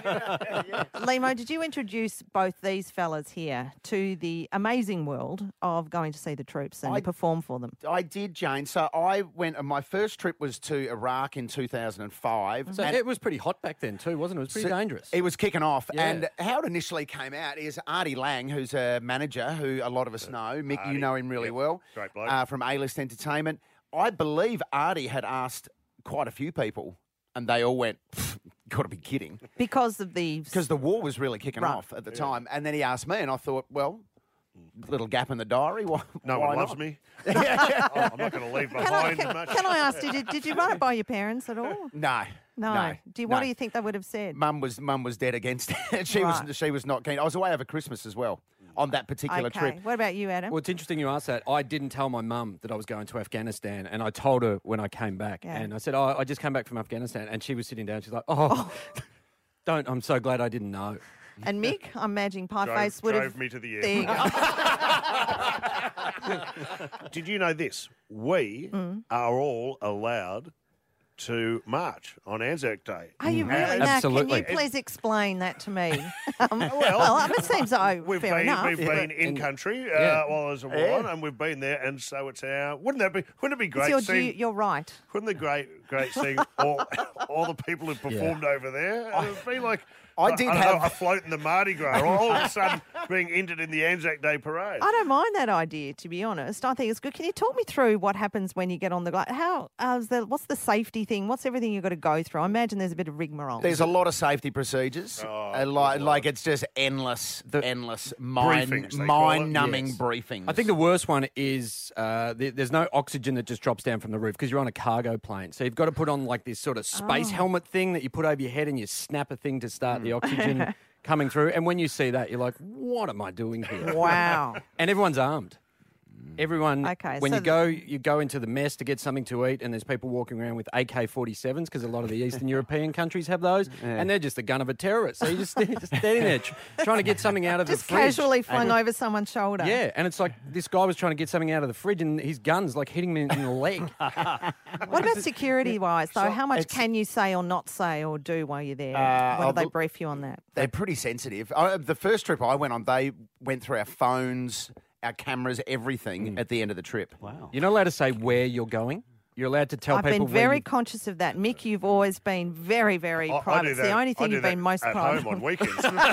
S4: Lemo, did you introduce both these fellas here to the amazing world of going to see the troops and perform for them?
S16: I did, Jane. So I went, my first trip was to Iraq in 2005.
S17: So it was pretty hot back then too, wasn't it? It was pretty dangerous.
S16: It was kicking off. Yeah. And how it initially came out is Artie Lang, who's a manager who a lot of us know. Mick, Artie, you know him really well.
S3: Great bloke.
S16: From A-List Entertainment. I believe Artie had asked quite a few people and they all went, got to be kidding.
S4: Because
S16: the war was really kicking off at the time. And then he asked me and I thought, well, little gap in the diary.
S3: No one loves me. I'm not going to leave behind much.
S4: Can I ask, did you run it by your parents at all?
S16: No.
S4: What do you think they would have said?
S16: Mum was dead against it. She was not keen. I was away over Christmas as well. On that particular trip.
S4: What about you, Adam?
S17: Well, it's interesting you asked that. I didn't tell my mum that I was going to Afghanistan, and I told her when I came back. Yeah. And I said, I just came back from Afghanistan. And she was sitting down. She's like, don't. I'm so glad I didn't know.
S4: And Mick, I'm imagining Pieface would have...
S3: Drove me to the airport. Did you know this? We are all allowed to march on Anzac Day.
S4: Are you really? Now,
S17: absolutely.
S4: Can you please explain that to me? It seems fair enough.
S3: We've been in country while there's a war on, and we've been there, and so it's our. Wouldn't it be great?
S4: You're right.
S3: Wouldn't it be great seeing all the people who performed over there? It'd be like.
S16: I did have
S3: a float in the Mardi Gras, or all of a sudden being entered in the Anzac Day parade.
S4: I don't mind that idea, to be honest. I think it's good. Can you talk me through what happens when you get on the glide? What's the safety thing? What's everything you've got to go through? I imagine there's a bit of rigmarole.
S16: There's a lot of safety procedures. Like it's just endless mind-numbing briefings.
S17: I think the worst one is there's no oxygen that just drops down from the roof because you're on a cargo plane. So you've got to put on like this sort of space helmet thing that you put over your head and you snap a thing to start the oxygen coming through. And when you see that, you're like, what am I doing here?
S4: Wow.
S17: And everyone's armed. Everyone,
S4: okay,
S17: when you go into the mess to get something to eat and there's people walking around with AK-47s because a lot of the Eastern European countries have those, and they're just the gun of a terrorist. So you're just standing there trying to get something out of the fridge.
S4: Just casually flung over someone's shoulder.
S17: Yeah, and it's like this guy was trying to get something out of the fridge and his gun's like hitting him in the leg.
S4: What about security-wise, though? How much can you say or not say or do while you're there? When do they brief you on that?
S16: They're pretty sensitive. The first trip I went on, they went through our phones, our cameras, everything at the end of the trip.
S17: Wow. You're not allowed to say where you're going? You're allowed to tell
S4: I've
S17: people
S4: been very
S17: when you-
S4: conscious of that. Mick, you've always been very, very
S3: I
S4: private.
S3: do
S4: It's
S3: that.
S4: the only
S3: I
S4: thing
S3: do
S4: you've
S3: that
S4: been most
S3: at
S4: private.
S3: home on weekends.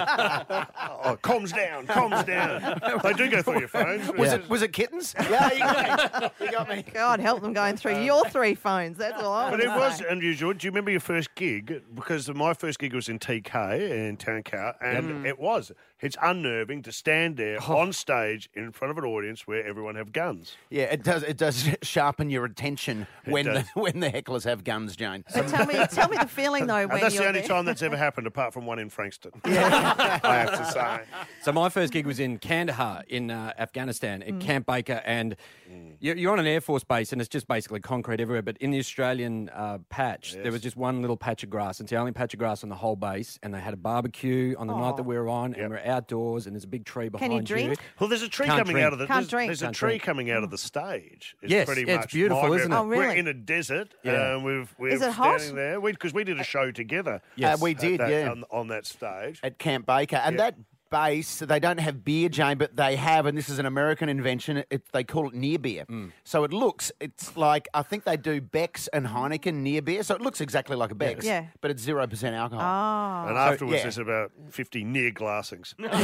S3: Calms down. They do go through your phones.
S16: Was it kittens? Yeah, you got me.
S4: God help them going through your 3 phones. That's all I
S3: But
S4: want
S3: it
S4: to
S3: was
S4: say.
S3: unusual. Do you remember your first gig? Because my first gig was in TK in Town Car, and it's unnerving to stand there on stage in front of an audience where everyone have guns.
S16: Yeah, it does sharpen your attention when
S3: does.
S16: when the hecklers have guns, Jane.
S4: But tell me the feeling though
S3: And
S4: when
S3: that's
S4: you're
S3: the only
S4: there.
S3: time that's ever happened, apart from one in Frankston. I have to say.
S17: So my first gig was in Kandahar in Afghanistan at Camp Baker, and you're on an Air Force base, and it's just basically concrete everywhere. But in the Australian patch, there was just one little patch of grass. It's the only patch of grass on the whole base, and they had a barbecue on the night that we were on, and we're outdoors, and there's a big tree behind
S4: you drink?
S3: Well, there's a tree
S17: Can't
S3: coming
S17: drink.
S3: out of the.
S4: Can't drink.
S3: There's a
S17: Can't
S3: tree
S17: drink.
S3: coming out of the stage. It's
S17: Yes,
S3: pretty
S17: it's
S3: much
S17: beautiful,
S3: my
S17: isn't
S3: memory.
S17: it?
S4: Oh, really?
S3: We're in a desert.
S17: Yeah.
S3: We're
S4: Is it hot?
S3: standing there because we did a show together.
S17: Yes.
S16: We did,
S3: on that stage.
S16: at Camp Baker. And that base, they don't have beer, Jane, but they have, and this is an American invention, they call it near beer. So it's like, I think they do Beck's and Heineken near beer, so it looks exactly like a Beck's, but it's 0% alcohol.
S4: Oh.
S3: And afterwards,
S16: yeah.
S3: there's about 50 near glassings, but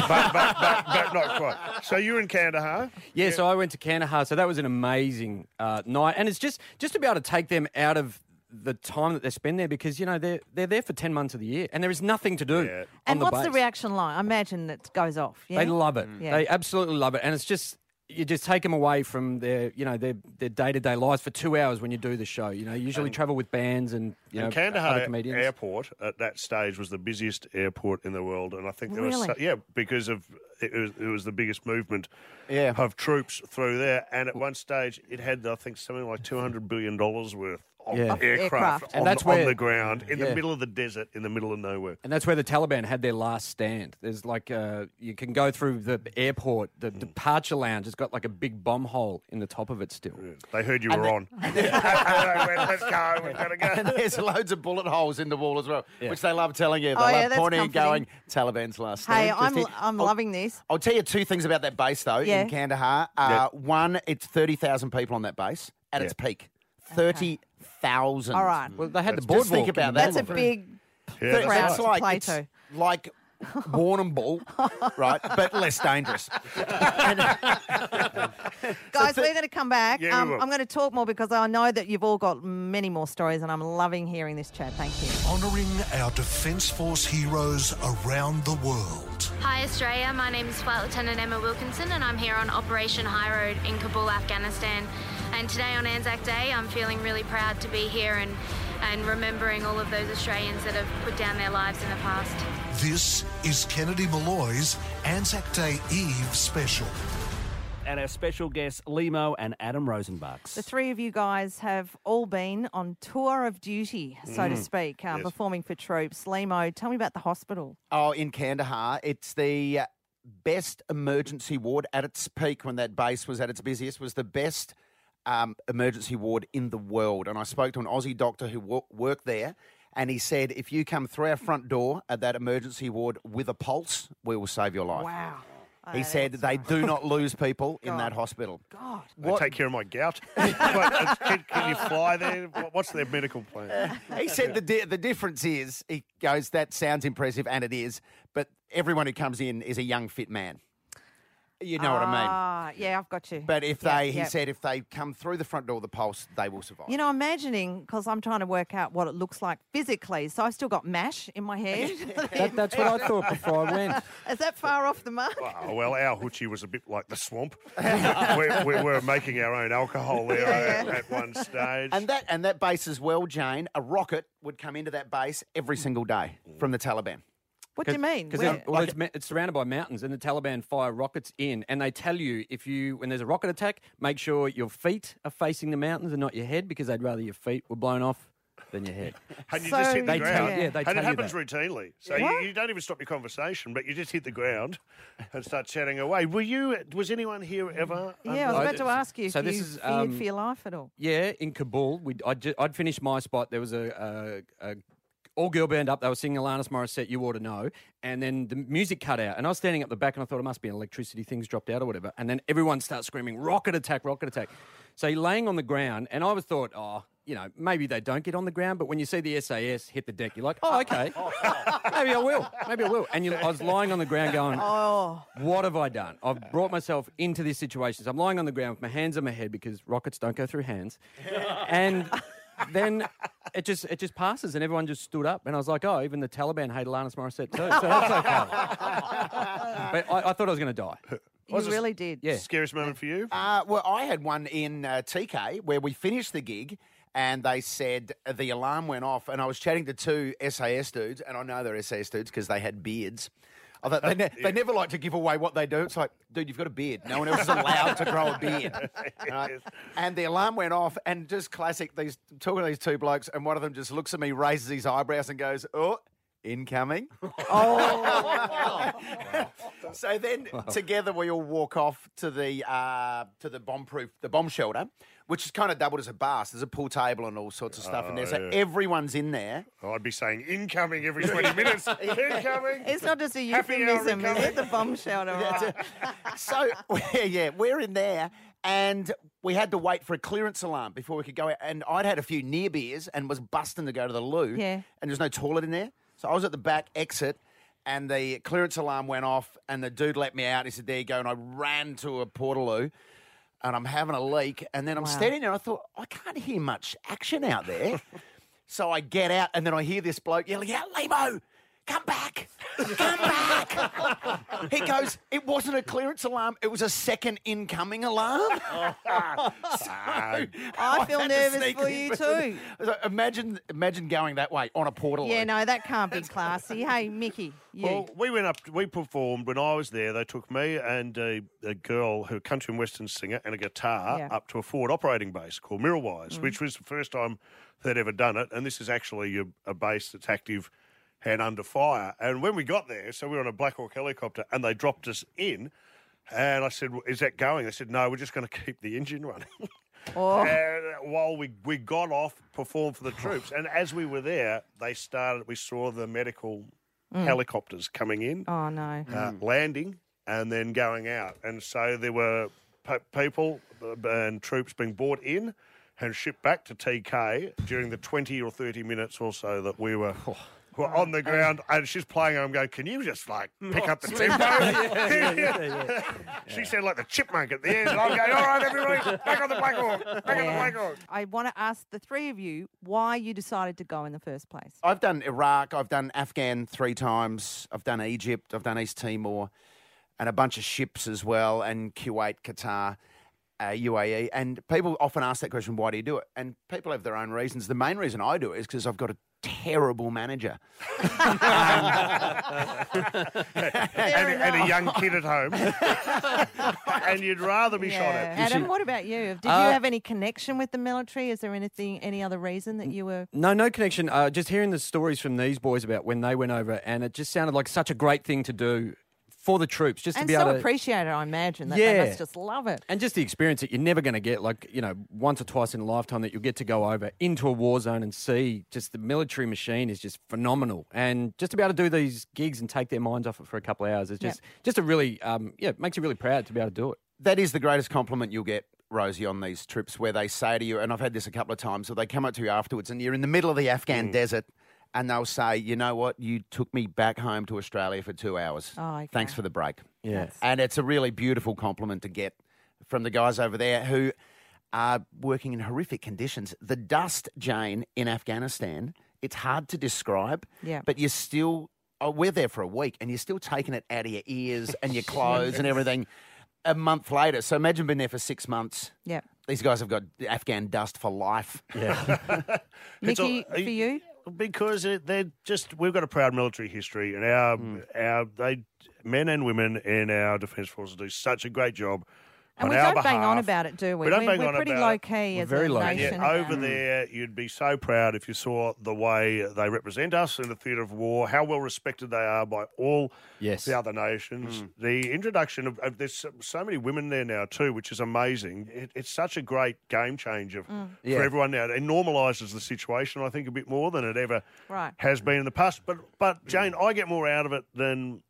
S3: not quite. So you're in Kandahar?
S17: Yeah, so I went to Kandahar, so that was an amazing night, and it's just to be able to take them out of the time that they spend there, because they're there for 10 months of the year, and there is nothing to do.
S3: Yeah.
S17: on
S4: And what's the
S17: base.
S4: reaction like? I imagine it goes off. Yeah?
S17: They love it.
S4: Yeah.
S17: They absolutely love it, and it's just. You just take them away from their day-to-day lives for 2 hours when you do the show. You usually travel with bands and
S3: And
S17: other
S3: Kandahar
S17: comedians.
S3: Airport at that stage was the busiest airport in the world, and I think there
S4: Really?
S3: was because of it was the biggest movement
S16: Yeah.
S3: of troops through there. And at one stage, it had I think something like $200 billion worth of
S17: Yeah.
S4: Of
S3: aircraft
S4: aircraft.
S17: And
S3: on,
S17: that's
S3: on
S17: where-
S3: the ground in the
S17: Yeah.
S3: middle of the desert, in the middle of nowhere.
S17: And that's where the Taliban had their last stand. There's like you can go through the airport. The departure lounge has got like a big bomb hole in the top of it still.
S3: They heard you were on. They went, let's go. We've got to go.
S16: And there's loads of bullet holes in the wall as well,
S17: Yeah.
S16: which they love telling you. They
S4: Oh, yeah,
S16: love
S4: that's
S16: pointing and
S4: comforting.
S16: going, Taliban's last
S4: Hey,
S16: stand.
S4: I'm loving this.
S16: I'll tell you 2 things about that base, though,
S4: Yeah.
S16: in Kandahar. One, it's 30,000 people on that base at its peak. 30,000.
S4: All right.
S17: Well, they had the
S16: Just
S17: boardwalk.
S16: think
S17: in
S16: about
S17: the
S16: that.
S4: That's a
S17: middle.
S4: big
S3: Yeah,
S4: crowd
S3: that's
S4: to
S3: right.
S4: play
S16: it's
S4: to.
S16: like Warrnambool, right? But less dangerous.
S4: Guys, we're going to come back.
S3: Yeah, we will.
S4: I'm going to talk more because I know that you've all got many more stories, and I'm loving hearing this chat. Thank you.
S1: Honouring our Defence Force heroes around the world.
S18: Hi Australia, my name is Flight Lieutenant Emma Wilkinson and I'm here on Operation High Road in Kabul, Afghanistan. And today on Anzac Day, I'm feeling really proud to be here and remembering all of those Australians that have put down their lives in the past.
S1: This is Kennedy Malloy's Anzac Day Eve special.
S5: And our special guests, Limo and Adam Rosenbachs.
S4: The 3 of you guys have all been on tour of duty, so to speak, performing for troops. Limo, tell me about the hospital.
S16: Oh, in Kandahar, it's the best emergency ward at its peak when that base was at its busiest, was the best emergency ward in the world. And I spoke to an Aussie doctor who worked there, and he said, if you come through our front door at that emergency ward with a pulse, we will save your life.
S4: Wow.
S16: He said they do not lose people in that hospital.
S4: God.
S3: They take care of my gout. Can you fly there? What's their medical plan?
S16: He said the difference is, he goes, that sounds impressive, and it is, but everyone who comes in is a young, fit man. You know what I mean?
S4: Yeah, I've got you.
S16: But if he said if they come through the front door of the pulse, they will survive.
S4: You know, imagining, because I'm trying to work out what it looks like physically, so I've still got MASH in my head.
S17: That's what I thought before I went.
S4: Is that far off the mark?
S3: Well, our hoochie was a bit like the swamp. we were making our own alcohol there at one stage.
S16: And that base as well, Jane, a rocket would come into that base every single day from the Taliban.
S4: What do you mean?
S17: Because it's surrounded by mountains, and the Taliban fire rockets in, and they tell you when there's a rocket attack, make sure your feet are facing the mountains and not your head, because they'd rather your feet were blown off than your head.
S3: And you just hit the
S17: They
S3: ground.
S17: tell- yeah, they
S3: and
S17: tell
S3: it
S17: you
S3: happens
S17: that.
S3: routinely. So
S4: What?
S3: you don't even stop your conversation, but you just hit the ground and start chatting away. Was anyone here ever?
S4: Yeah, I was about to ask you
S17: So
S4: if
S17: this
S4: you
S17: is,
S4: feared for your life at all.
S17: Yeah, in Kabul, I'd finished my spot. There was a all girl band up. They were singing Alanis Morissette, You Ought to Know. And then the music cut out. And I was standing up the back and I thought it must be an electricity thing's dropped out or whatever. And then everyone starts screaming, rocket attack, rocket attack. So you're laying on the ground. And I was thought, maybe they don't get on the ground. But when you see the SAS hit the deck, you're like, oh, okay. Maybe I will. And I was lying on the ground going, what have I done? I've brought myself into this situation. So I'm lying on the ground with my hands on my head because rockets don't go through hands. And then it just passes and everyone just stood up and I was like, oh, even the Taliban hate Alanis Morissette too. So that's okay. But I thought I was going to die.
S4: You really did.
S17: Yeah.
S3: Scariest moment for you?
S16: Well, I had one in TK where we finished the gig and they said the alarm went off and I was chatting to two SAS dudes, and I know they're SAS dudes because they had beards. I thought they never like to give away what they do. It's like, dude, you've got a beard. No one else is allowed to grow a beard. Right? And the alarm went off, and just classic, talking to these two blokes, and one of them just looks at me, raises his eyebrows and goes, oh, incoming. So then together we all walk off to the bomb shelter, which is kind of doubled as a bar. So there's a pool table and all sorts of stuff in there. So everyone's in there.
S3: I'd be saying incoming every 20 minutes. Incoming.
S4: It's not just a euphemism, is it? The bomb shelter. Right?
S16: So, we're in there. And we had to wait for a clearance alarm before we could go out. And I'd had a few near beers and was busting to go to the loo.
S4: Yeah.
S16: And there's no toilet in there. So I was at the back exit and the clearance alarm went off and the dude let me out. He said, there you go. And I ran to a portaloo and I'm having a leak. And then I'm standing there and I thought, I can't hear much action out there. So I get out and then I hear this bloke yelling out, Lebo, come back. Come back. He goes, it wasn't a clearance alarm. It was a second incoming alarm.
S4: I feel nervous for you too.
S16: Imagine going that way on a portal.
S4: Yeah, no, that can't be classy. Hey, Mickey, you.
S3: Well, we performed when I was there. They took me and a girl, a country and western singer, and a guitar up to a forward operating base called Mirrorwise, which was the first time they'd ever done it. And this is actually a base that's active and under fire. And when we got there, so we were on a Black Hawk helicopter and they dropped us in. And I said, is that going? They said, no, we're just going to keep the engine running. And while we got off, performed for the troops. And as we were there, we saw the medical helicopters coming in.
S4: Oh, no.
S3: Landing and then going out. And so there were people and troops being brought in and shipped back to TK during the 20 or 30 minutes or so that we were on the ground, and she's playing, and I'm going, can you just, pick up the tempo? She said like the chipmunk at the end, and I'm going, all right, everybody, back on the Black Hawk, back on the Black Hawk.
S4: I want to ask the three of you why you decided to go in the first place.
S16: I've done Iraq, I've done Afghan 3 times, I've done Egypt, I've done East Timor, and a bunch of ships as well, and Kuwait, Qatar, UAE. And people often ask that question, why do you do it? And people have their own reasons. The main reason I do it is because I've got a terrible manager.
S3: and a young kid at home. And you'd rather be shot at.
S4: Adam, what about you? Did you have any connection with the military? Is there any other reason that you were...
S17: No connection. Just hearing the stories from these boys about when they went over, and it just sounded like such a great thing to do for the troops, just to be able to
S4: appreciate it, I imagine. That they must just love it.
S17: And just the experience that you're never going to get, once or twice in a lifetime, that you'll get to go over into a war zone and see just the military machine is just phenomenal. And just to be able to do these gigs and take their minds off it for a couple of hours is just a really, it makes you really proud to be able to do it.
S16: That is the greatest compliment you'll get, Rosie, on these trips, where they say to you, and I've had this a couple of times, so they come up to you afterwards and you're in the middle of the Afghan desert, and they'll say, you know what, you took me back home to Australia for 2 hours.
S4: Oh, okay.
S16: Thanks for the break.
S17: Yeah.
S16: And it's a really beautiful compliment to get from the guys over there who are working in horrific conditions. The dust, Jane, in Afghanistan, it's hard to describe, but you're still, we're there for a week, and you're still taking it out of your ears and your clothes and everything a month later. So imagine being there for 6 months.
S4: Yeah.
S16: These guys have got Afghan dust for life.
S17: Yeah.
S4: Mickey, for you?
S3: Because we've got a proud military history, and our men and women in our defence forces do such a great job
S4: And we
S3: our
S4: don't bang
S3: behalf.
S4: on about it, do we?
S3: We don't bang
S4: We're
S3: on
S4: pretty
S3: about
S4: low
S3: it.
S4: key as
S17: very
S4: a
S17: low key.
S4: nation.
S3: And yet over there, you'd be so proud if you saw the way they represent us in the theatre of war, how well respected they are by all the other nations. The introduction of there's so many women there now too, which is amazing. It's such a great game changer for everyone now. It normalises the situation, I think, a bit more than it ever has been in the past. But Jane, I get more out of it than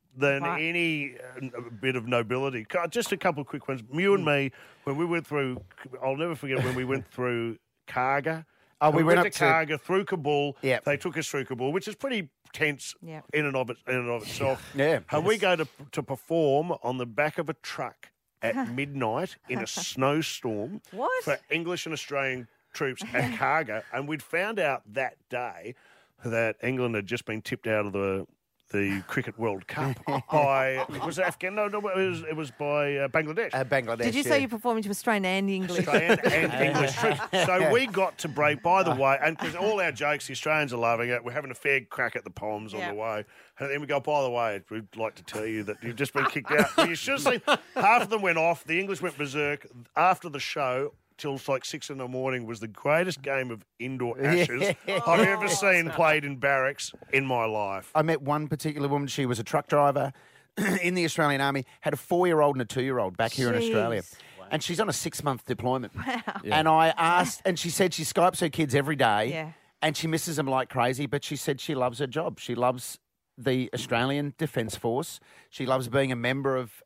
S3: any bit of nobility. Just a couple of quick ones. You and me, when we went through, I'll never forget when we went through Karga.
S16: Oh, we went up
S3: to Karga, through Kabul.
S16: Yep.
S3: They took us through Kabul, which is pretty tense in and of itself.
S16: Yeah.
S3: And we go to perform on the back of a truck at midnight in a snowstorm for English and Australian troops at Karga. And we'd found out that day that England had just been tipped out of the Cricket World Cup by was it Afghan? No, it was by Bangladesh.
S16: Bangladesh.
S4: Did you say you're performing to Australian and English?
S3: Australian and English troops. So we got to break. By the way, and because all our jokes, the Australians are loving it. We're having a fair crack at the Poms on the way, and then we go. By the way, we'd like to tell you that you've just been kicked out. Well, you should have seen. Half of them went off. The English went berserk after the show. Till like 6 a.m. was the greatest game of indoor ashes I've ever seen played in barracks in my life.
S16: I met one particular woman. She was a truck driver in the Australian Army, had a 4-year-old and a 2-year-old back here in Australia. Wow. And she's on a 6-month deployment. Wow. Yeah. And I asked, and she said she Skypes her kids every day and she misses them like crazy, but she said she loves her job. She loves the Australian Defence Force. She loves being a member of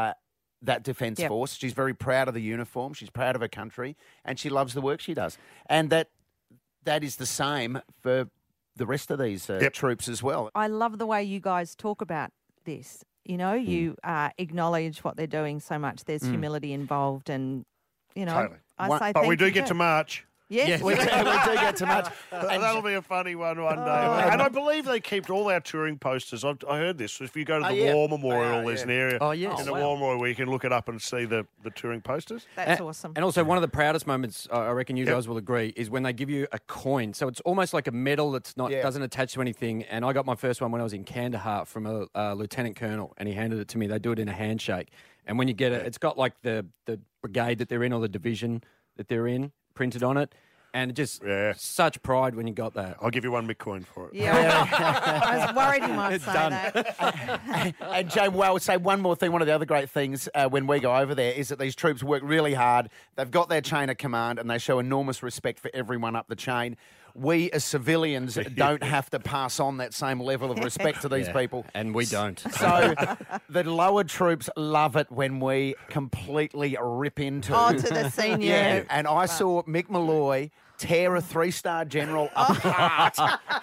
S16: that Defence Force. She's very proud of the uniform. She's proud of her country, and she loves the work she does. And that is the same for the rest of these troops as well.
S4: I love the way you guys talk about this. You know, you acknowledge what they're doing so much. There's humility involved, and you know,
S3: but we do get to march.
S4: Yes,
S16: we do get to much.
S3: And that'll be a funny one day. And I believe they keep all our touring posters. I heard this. If you go to the War Memorial, there's an area in the War Memorial where you can look it up and see the touring posters.
S4: That's awesome.
S17: And also, one of the proudest moments, I reckon you guys will agree, is when they give you a coin. So it's almost like a medal that's not doesn't attach to anything. And I got my first one when I was in Kandahar from a lieutenant colonel, and he handed it to me. They do it in a handshake. And when you get it, it's got like the brigade that they're in or the division that they're in printed on it. And just such pride when you got that.
S3: I'll give you one Bitcoin for it.
S4: Yeah, I was worried you might say that.
S16: And Jane, well, I would say one more thing. One of the other great things when we go over there is that these troops work really hard. They've got their chain of command and they show enormous respect for everyone up the chain. We as civilians don't have to pass on that same level of respect to these people.
S17: And we don't.
S16: So the lower troops love it when we completely rip into
S4: to the senior.
S16: Yeah, and I saw Mick Malloy tear a 3-star general apart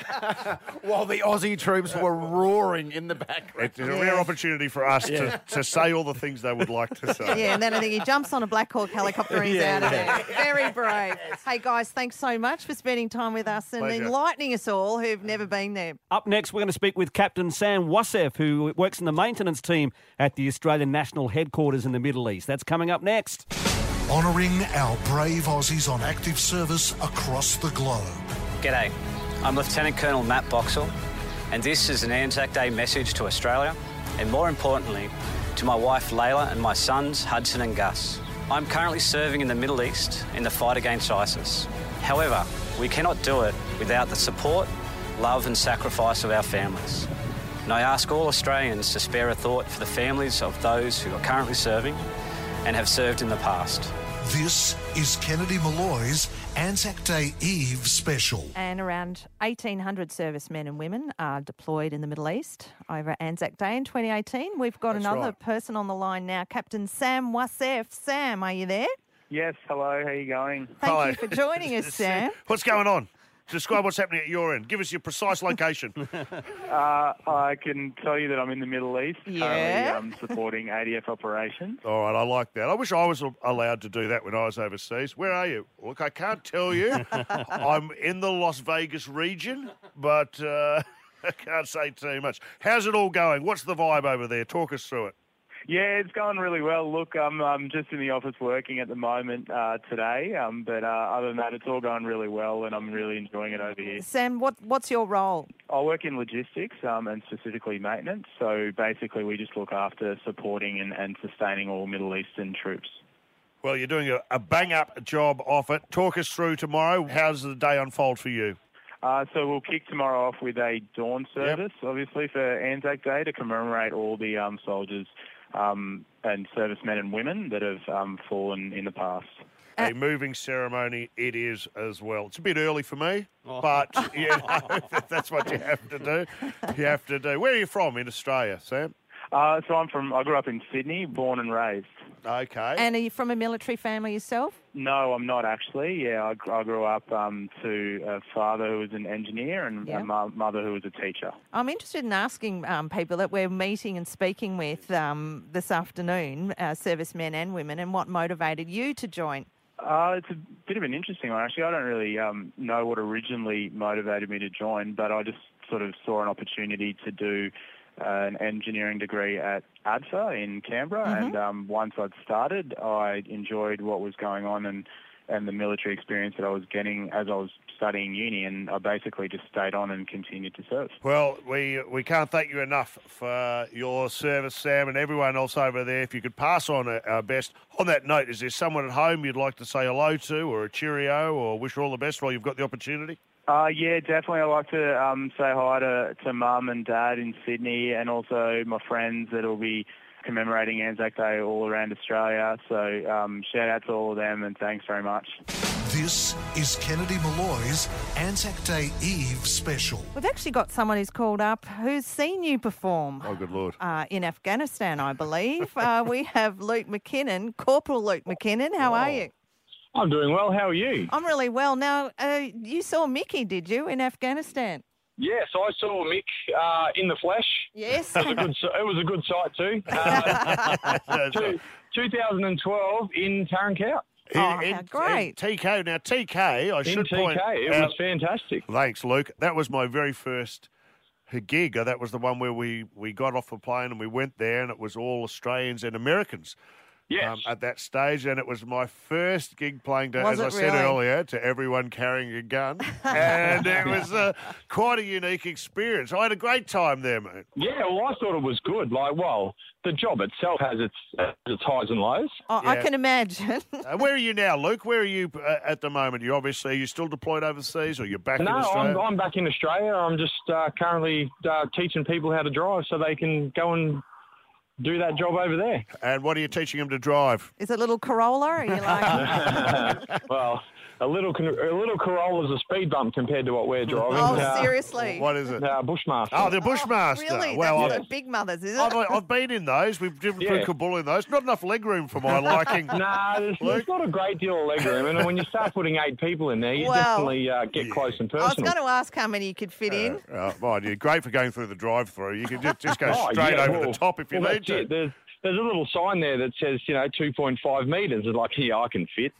S16: while the Aussie troops were roaring in the background.
S3: It's a rare opportunity for us to say all the things they would like to say.
S4: Yeah, and then I think he jumps on a Black Hawk helicopter and he's out of there. Very brave. Hey, guys, thanks so much for spending time with us and enlightening us all who've never been there.
S5: Up next, we're going to speak with Captain Sam Wassef, who works in the maintenance team at the Australian National Headquarters in the Middle East. That's coming up next.
S1: Honouring our brave Aussies on active service across the globe.
S19: G'day, I'm Lieutenant Colonel Matt Boxall, and this is an Anzac Day message to Australia, and more importantly, to my wife Layla and my sons Hudson and Gus. I'm currently serving in the Middle East in the fight against ISIS. However, we cannot do it without the support, love and sacrifice of our families. And I ask all Australians to spare a thought for the families of those who are currently serving and have served in the past.
S1: This is Kennedy Malloy's Anzac Day Eve special.
S4: And around 1,800 servicemen and women are deployed in the Middle East over Anzac Day in 2018. We've got another person on the line now, Captain Sam Wassef. Sam, are you there?
S20: Yes, hello, how are you going?
S4: Thank you for joining us, Sam.
S3: What's going on? Describe what's happening at your end. Give us your precise location.
S20: I can tell you that I'm in the Middle East, currently supporting ADF operations.
S3: All right, I like that. I wish I was allowed to do that when I was overseas. Where are you? Look, I can't tell you. I'm in the Las Vegas region, but I can't say too much. How's it all going? What's the vibe over there? Talk us through it.
S20: Yeah, it's going really well. Look, I'm just in the office working at the moment today, but other than that, it's all going really well, and I'm really enjoying it over here.
S4: Sam, what's your role?
S20: I work in logistics and specifically maintenance. So basically, we just look after supporting and sustaining all Middle Eastern troops.
S3: Well, you're doing a bang-up job off it. Talk us through tomorrow. How does the day unfold for you?
S20: So we'll kick tomorrow off with a dawn service, obviously, for Anzac Day to commemorate all the soldiers and servicemen and women that have fallen in the past.
S3: A moving ceremony it is as well. It's a bit early for me, but you know, that's what you have to do. You have to do. Where are you from in Australia, Sam?
S20: So I grew up in Sydney, born and raised.
S3: Okay.
S4: And are you from a military family yourself?
S20: No, I'm not actually. Yeah, I grew up to a father who was an engineer and a mother who was a teacher.
S4: I'm interested in asking people that we're meeting and speaking with this afternoon, servicemen and women, and what motivated you to join.
S20: It's a bit of an interesting one, actually. I don't really know what originally motivated me to join, but I just sort of saw an opportunity to do an engineering degree at ADFA in Canberra, and once I'd started, I enjoyed what was going on and the military experience that I was getting as I was studying uni, and I basically just stayed on and continued to serve.
S3: Well, we can't thank you enough for your service, Sam, and everyone else over there. If you could pass on our best. On that note, is there someone at home you'd like to say hello to, or a cheerio, or wish her all the best while you've got the opportunity?
S20: Yeah, definitely. I'd like to say hi to Mum and Dad in Sydney, and also my friends that will be commemorating Anzac Day all around Australia. So shout out to all of them, and thanks very much.
S1: This is Kennedy Malloy's Anzac Day Eve special.
S4: We've actually got someone who's called up who's seen you perform.
S3: Oh, good Lord.
S4: In Afghanistan, I believe. We have Luke McKinnon, Corporal Luke McKinnon. How are you?
S21: I'm doing well. How are you?
S4: I'm really well. Now, you saw Mickey, did you, in Afghanistan?
S21: Yes, I saw Mick in the flesh.
S4: Yes.
S21: It was a good sight too. 2012 in Tarankout.
S4: Great.
S3: TK. Now, TK, I should point out.
S21: It was fantastic.
S3: Thanks, Luke. That was my very first gig. That was the one where we got off the plane and we went there, and it was all Australians and Americans.
S21: Yes.
S3: At that stage, and it was my first gig playing,
S4: Was
S3: as I
S4: it
S3: said
S4: really?
S3: earlier, to everyone carrying a gun, and it was quite a unique experience. I had a great time there, mate.
S21: Yeah, well, I thought it was good. The job itself has its highs and lows.
S4: Oh, I can imagine.
S3: Where are you now, Luke? Where are you at the moment? Are you still deployed overseas, or you're back in Australia?
S21: No, I'm back in Australia. I'm just currently teaching people how to drive so they can go and do that job over there.
S3: And what are you teaching them to drive?
S4: Is it a little Corolla? Or are you like...
S21: Well, a little Corolla's a speed bump compared to what we're driving.
S4: Oh, seriously?
S3: What is it?
S21: Bushmaster.
S3: Oh, the Bushmaster.
S4: Really?
S3: Well,
S4: That's the big mothers, is it?
S3: I've been in those. We've driven through Kabul in those. Not enough leg room for my liking.
S21: There's not a great deal of leg room. And when you start putting 8 people in there, you definitely get close and personal.
S4: I was going to ask how many you could fit in.
S3: You're great for going through the drive-through. You can just go straight over the top if you need to.
S21: There's a little sign there that says, 2.5 metres. It's like, here, I can fit.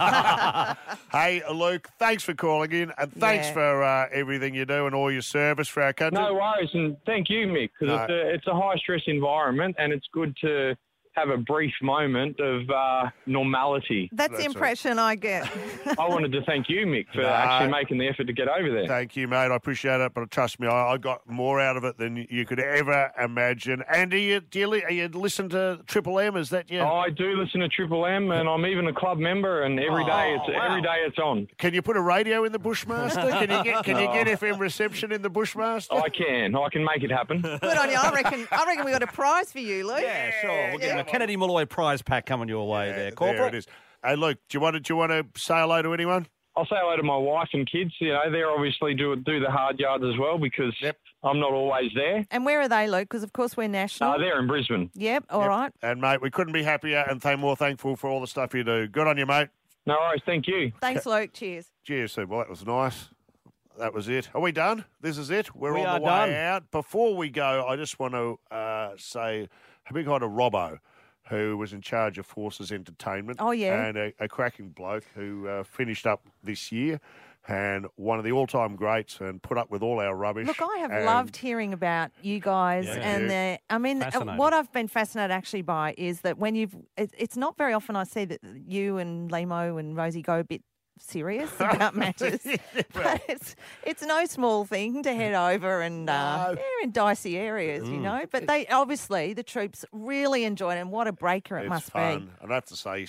S3: Hey, Luke, thanks for calling in, and thanks for everything you do and all your service for our country.
S21: No worries, and thank you, Mick, because it's a high-stress environment, and it's good to have a brief moment of normality.
S4: That's the impression I get.
S21: I wanted to thank you, Mick, for actually making the effort to get over there.
S3: Thank you, mate. I appreciate it, but trust me, I got more out of it than you could ever imagine. And do you listen to Triple M? Is that you?
S21: I do listen to Triple M, and I'm even a club member, and every day it's on.
S3: Can you put a radio in the Bushmaster? Can you get FM reception in the Bushmaster?
S21: I can make it happen.
S4: Good on you. I reckon we got a prize for you, Luke.
S5: Yeah, sure. We'll get a Kennedy Malloy prize pack coming your way there, Corporal.
S3: There it is. Hey, Luke, do you want to say hello to anyone?
S21: I'll say hello to my wife and kids. They're obviously do the hard yards as well because I'm not always there.
S4: And where are they, Luke? Because, of course, we're national.
S21: They're in Brisbane.
S4: Yep, all right.
S3: And, mate, we couldn't be happier and more thankful for all the stuff you do. Good on you, mate.
S21: No worries. Thank you.
S4: Thanks, Luke. Cheers.
S3: Cheers, well, that was nice. That was it. Are we done? This is it. We're
S5: We
S3: on the
S5: are
S3: way
S5: done.
S3: out. Before we go, I just want to say a big hi to Robbo, who was in charge of Forces Entertainment.
S4: Oh, yeah.
S3: And a cracking bloke who finished up this year and one of the all-time greats and put up with all our rubbish.
S4: Look, I have loved hearing about you guys. What I've been fascinated actually by is that when it's not very often I see that you and Lemo and Rosie go a bit serious about matters. But it's no small thing to head over and they're in dicey areas, But they obviously, the troops really enjoyed it, and what a breaker it must
S3: fun.
S4: be.
S3: I'd have to say,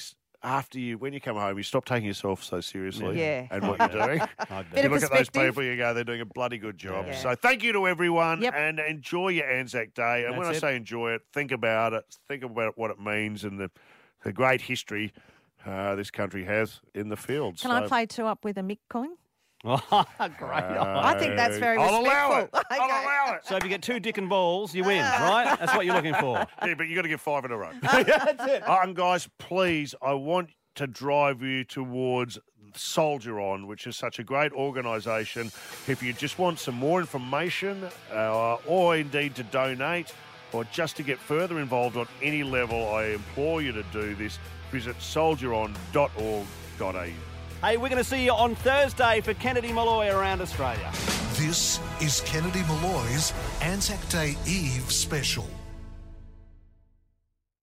S3: when you come home, you stop taking yourself so seriously
S4: Yeah.
S3: and what you're doing.
S4: Bit
S3: You
S4: of
S3: look at those
S4: perspective.
S3: people, you go, they're doing a bloody good job.
S4: Yeah.
S3: So thank you to everyone
S4: Yep.
S3: and enjoy your Anzac Day. And when I
S5: That's it.
S3: say enjoy it, think about what it means and the great history this country has in the fields.
S4: Can I play 2 up with a Mick coin?
S5: Great.
S4: I think that's very
S3: I'll allow it.
S4: respectful.
S3: I'll allow it.
S5: So if you get 2 dick and balls, you win, right? That's what you're looking for.
S3: Yeah, but you got to get 5 in a row.
S5: That's it.
S3: And guys, please, I want to drive you towards Soldier On, which is such a great organisation. If you just want some more information or indeed to donate or just to get further involved on any level, I implore you to do this. Visit soldieron.org.au.
S5: Hey, we're going to see you on Thursday for Kennedy Malloy around Australia.
S1: This is Kennedy Malloy's Anzac Day Eve special.